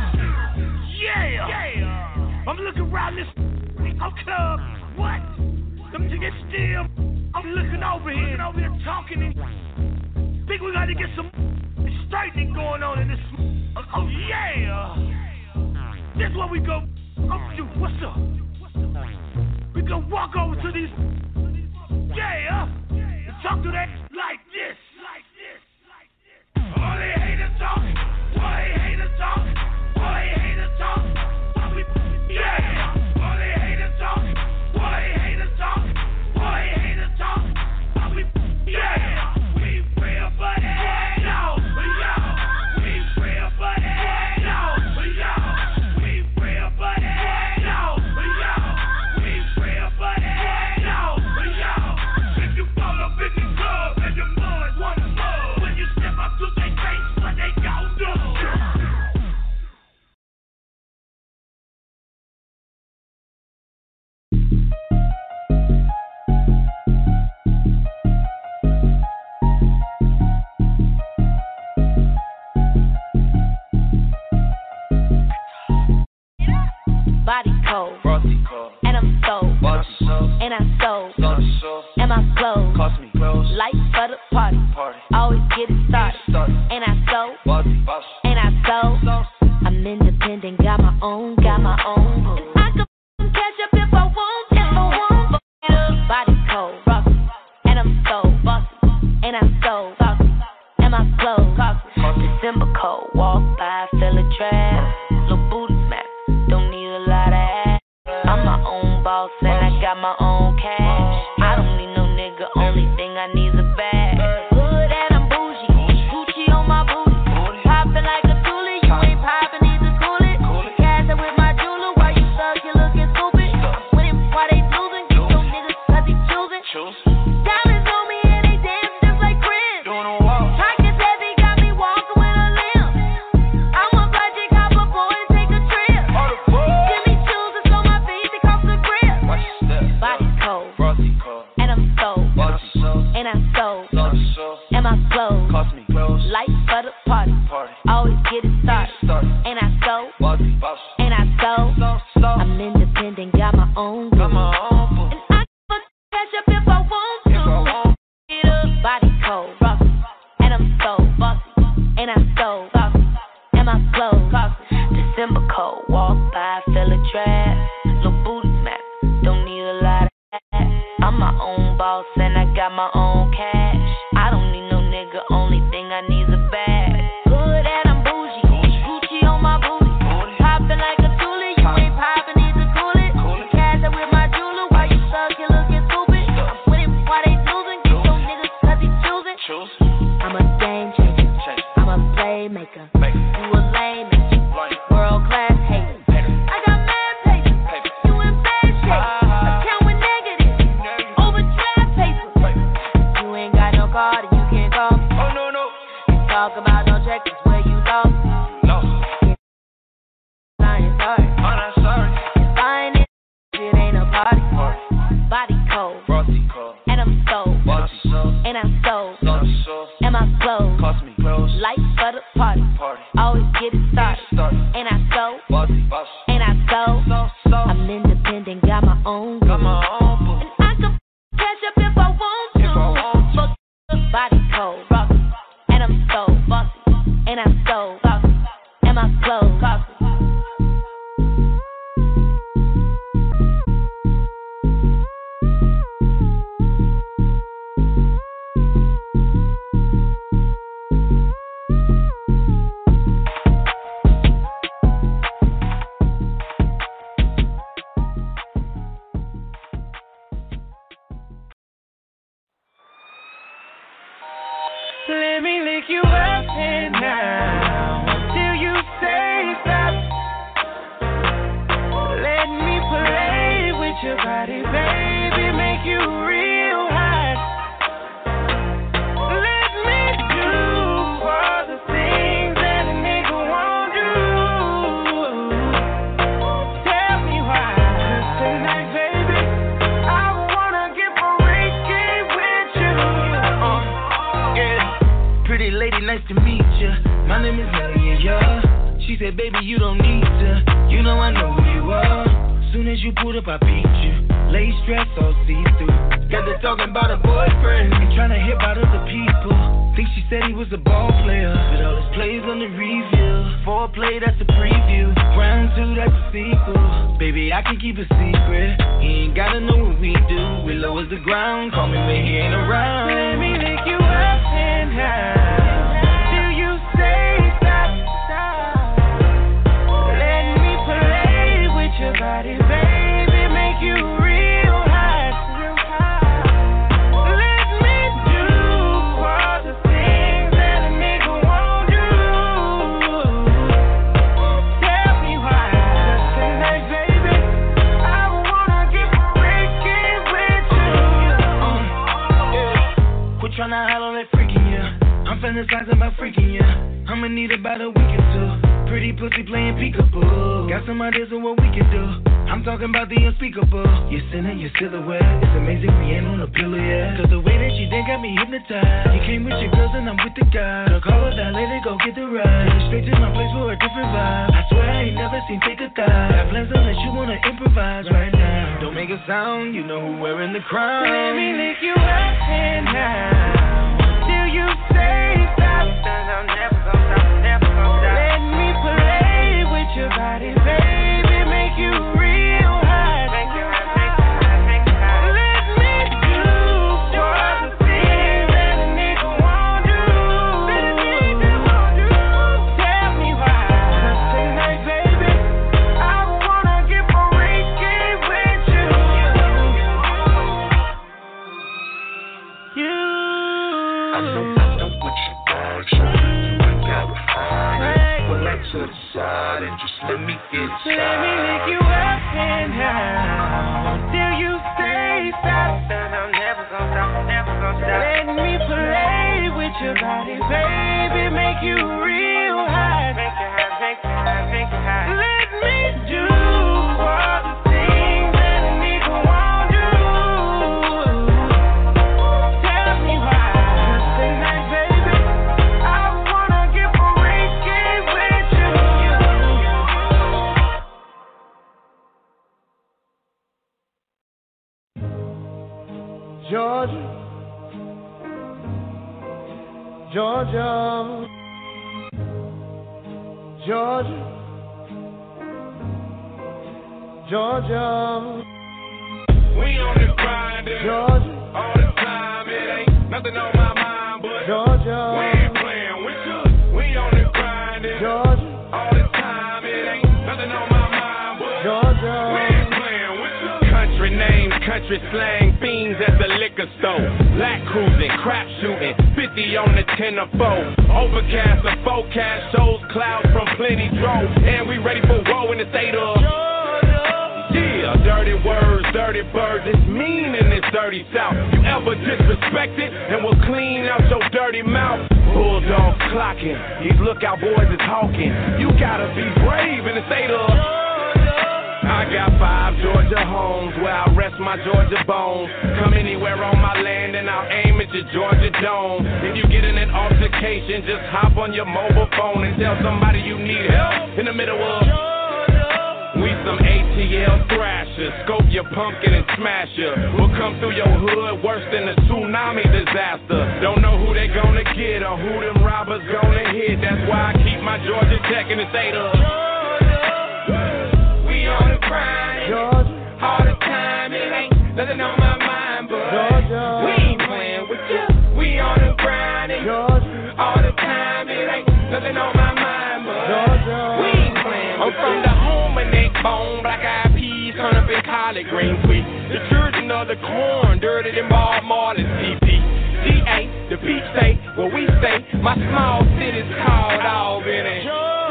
Yeah. I'm looking around this club. What? Them niggas still. I'm looking over here talking and think we gotta get some straightening going on in this. Oh yeah. This what we go. Oh shoot, what's up? We gonna walk over to these. Yeah. And talk to that like this. All they haters talk. Why they haters talk? Why they haters talk? Why we? Yeah. All they haters talk. Why they haters talk? Why they haters talk? Why we? Yeah. We real but no. Yo. We real but no. Yo. We real but no. Yo. We real but no. Yo. If you fall up in the club and your boys want more, when you step up to their face, what they gon' do? Body cold, and I'm so, and I'm so, and my clothes, light for the party, always get it started, and I so, I'm independent, got my own, and I can catch up if I want, body cold, and I'm so, and I'm so, and my clothes, December cold, walk by, feel a trap, little booty smack. Don't need a lot of ass. I'm my own boss and I got my own cash. I don't need no nigga, only thing I need is a bag. Good and I'm bougie, Gucci on my booty. Poppin' like a toolie, you ain't poppin', need to cool it. Cash it with my jeweler, while you stuck, you looking stupid. Winning, why they losing? Get your niggas cause he choosing. Diamonds on me and they dance just like Chris. Pockets heavy, got me walking with a limp. I'm a budget copper boy, take a trip. Give me shoes that's on my feet, they cost a grip. Body cold, and I'm so, and I'm so, and my clothes, light for the party, always get it started, and I so, I'm independent, got my own groove, and I can catch up if I want to. Get up, body cold, and I'm so, and I'm so, and my clothes, December cold, walk by, feel a trap, little booty smack, don't need a lot of ass. I'm my own boss and I got my own cash. I don't need no nigga, only thing I need is a bag. Good and I'm bougie, Gucci on my booty. Poppin' like a toolie, you ain't poppin', need to cool it. Cash it with my jeweler, while you stuck, you looking stupid. Winning, why they losing? Get your niggas cause he choosing. I'm a game changer, I'm a playmaker. You a lame world class hater. I got mad paper, you in bad shape. Account with negative, overdraft paper. You ain't got no card and you can't call me. Oh no. Talk about no check, it's where you lost. I ain't sorry. If I ain't it ain't a party. Body cold, and I'm so, and I'm so, and my clothes, light for the party, always get it started, and I so, I'm independent, got my own groove, and I can catch up if I want to. Body cold, and I'm so, and I'm so, and my clothes. Let me lick you up and down till you say stop. Let me play with your body, baby. said, baby, you don't need to. You know I know who you are. Soon as you pulled up, I beat you. Lace dress all see-through. Got to talking about a boyfriend and trying to hit about other people. Think she said he was a ball player, but all his plays on the review. Foreplay, that's a preview. Round 2, that's a sequel. Baby, I can keep a secret. He ain't gotta know what we do. We low as the ground, call me when he ain't around. Let me lick you up and down till you say stop, stop. Let me play with your body, baby, make you real hot, real hot. Let me do all the things that a nigga won't do. Tell me why. Just tonight, baby, I wanna get freaky with you. Quit tryna holler at freaking you. I'm fantasizing about freaking you. I'ma need about a week or two. Pretty pussy playing peekaboo. Got some ideas of what we can do. I'm talking about the unspeakable. You're sinning, your silhouette. It's amazing we ain't on a pillow yet. Cause the way that you did got me hypnotized. You came with your girls and I'm with the guy. So call her that lady, go get the ride. Take straight to my place for a different vibe. I swear I ain't never seen fake a thigh. Got plans unless you wanna improvise right now. Don't make a sound, you know who wearing the crown. Let me lick you up and down till you say stop. I'm never gonna stop, never gonna stop. Let me play with your body, baby, make you real hot. Make you hot, make you hot, make you hot. Let me do all the things that a nigga won't do. Tell me why. 'Cause tonight, baby, I wanna get freaky with you. I know what you got, so you ain't gotta hide. Pull that to the side and just let me get inside. Let me lick you up and down till you say stop. I'm never gonna stop, never gonna stop. Let me play with your body, baby, make you real hot. Make you hot, make you hot, make you hot. Let me do all the things that a nigga won't do. Tell me why. 'Cause tonight, baby, I wanna get freaky with you. Georgia, Georgia, Georgia, Georgia. We on the grind, Georgia, all the time. It ain't nothing on my mind, but Georgia, we ain't playing with you. We on the grind, Georgia, all the time. It ain't nothing on my mind, but Georgia. we ain't playing with you. Country names, country slang, fiends at the liquor store. Black cruising, crap shooting, 50 on the 10 or 4. Overcast or forecast shows clouds from plenty drove. And we ready for woe in the state of yeah, dirty words, dirty birds, it's mean in this dirty south. You ever disrespected and will clean out your dirty mouth? Bulldogs clocking, these lookout boys is hawking. You gotta be brave in the state of I got 5 Georgia homes where I rest my Georgia bones. Come anywhere on my land and I'll aim at your Georgia dome. If you get in an altercation, just hop on your mobile phone and tell somebody you need help in the middle of we some ATL thrashers, scope your pumpkin and smash ya. We'll come through your hood worse than a tsunami disaster. Don't know who they gonna get or who them robbers gonna hit. That's why I keep my Georgia Tech in the state of we on the grind, all the time. It ain't nothing on my mind, but we ain't playing with you. We on the grind, all the time. It ain't nothing on my mind, but we ain't playing with you. I'm from the home of neck bone, black eyed peas, turn up in collard green sweet. The children of the corn, dirty than Bob Marley, CP. GA, the beach state, where we stay. My small city's called Albany.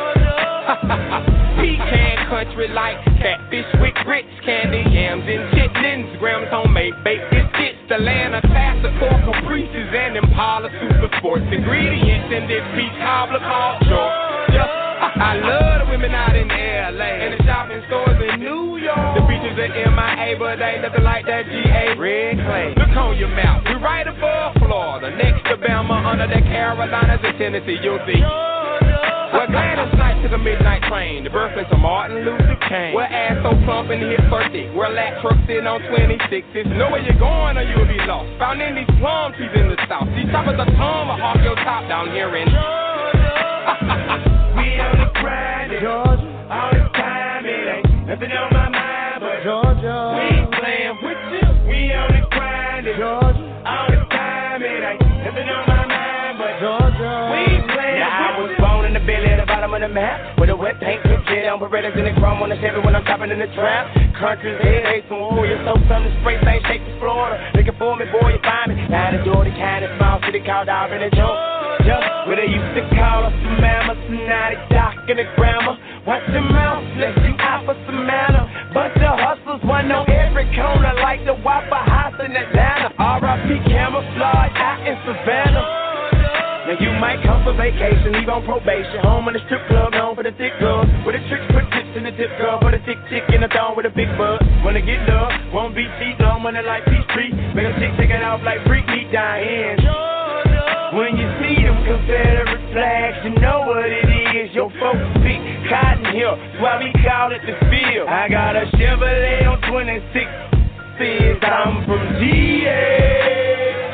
Pecan country like catfish with grits, candy yams and chitlins, grams homemade baked biscuits, the land of Tassacor, Caprices and Impala super sports ingredients in this beach cobbler called Georgia. I love the women out in LA and the shopping stores in New York. The beaches are MIA, but they ain't nothing like that GA red clay. Look on your map, we right above Florida, next to Bama, under the Carolinas and Tennessee, you'll see. Well, Gladys Knight took a midnight train, the birthplace of Martin Luther King. Where ass so plump and hip birthday, where lat truck sitting on 26s. Know where you're going or you'll be lost. Found in these plum trees in the south. These choppers are tongue, hawk your top down here in Georgia. We on the grind, Georgia. All this time it ain't nothing on my mind but Georgia. We ain't playing with you. We on the grind, Georgia. All this time it ain't nothing on my mind but Georgia. We ain't playing with you. I was born in the belly at the bottom of the map, with a wet paint strip, jet on Berettas in the chrome on the Chevy when I'm chopping in the trap. Country's head, hey, some warriors, so some the spray thing, shake the Florida. Looking for me, boy, you find me. Down the door, the kind of small city called Auburn and Jones. Where they used to call us some mammoths, now they dock in the grammar. Watch your mouth, let you out for some manner. Bunch of hustlers, one on every corner, like the Waffle House in Atlanta. R.I.P. camouflage out in Savannah. Now you might come for vacation, leave on probation. Home in the strip club, known for the thick girls. With the tricks, put tips in the tip girl. For the thick chick in the thong with a big bug. Wanna get love, won't be cheap, long money like Peachtree. Make a chick take it off like freak meat dying. When you see them Confederate flags, you know what it is. Your folks pick Cotton Hill, that's why we call it the field. I got a Chevrolet on 26, says I'm from GA.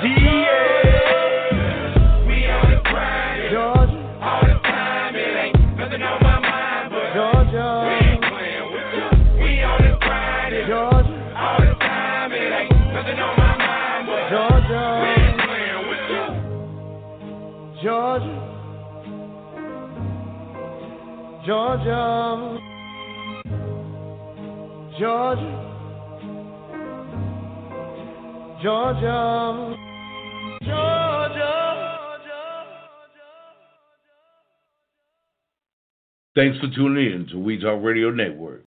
We on the grind, Georgia. All the time, it ain't nothing on my mind but Georgia. We ain't playing with you. We on the grind, Georgia. All the time, it ain't nothing on my mind but Georgia. We ain't playing with you. Georgia, Georgia, Georgia, Georgia, Georgia. Thanks for tuning in to We Talk Radio Network.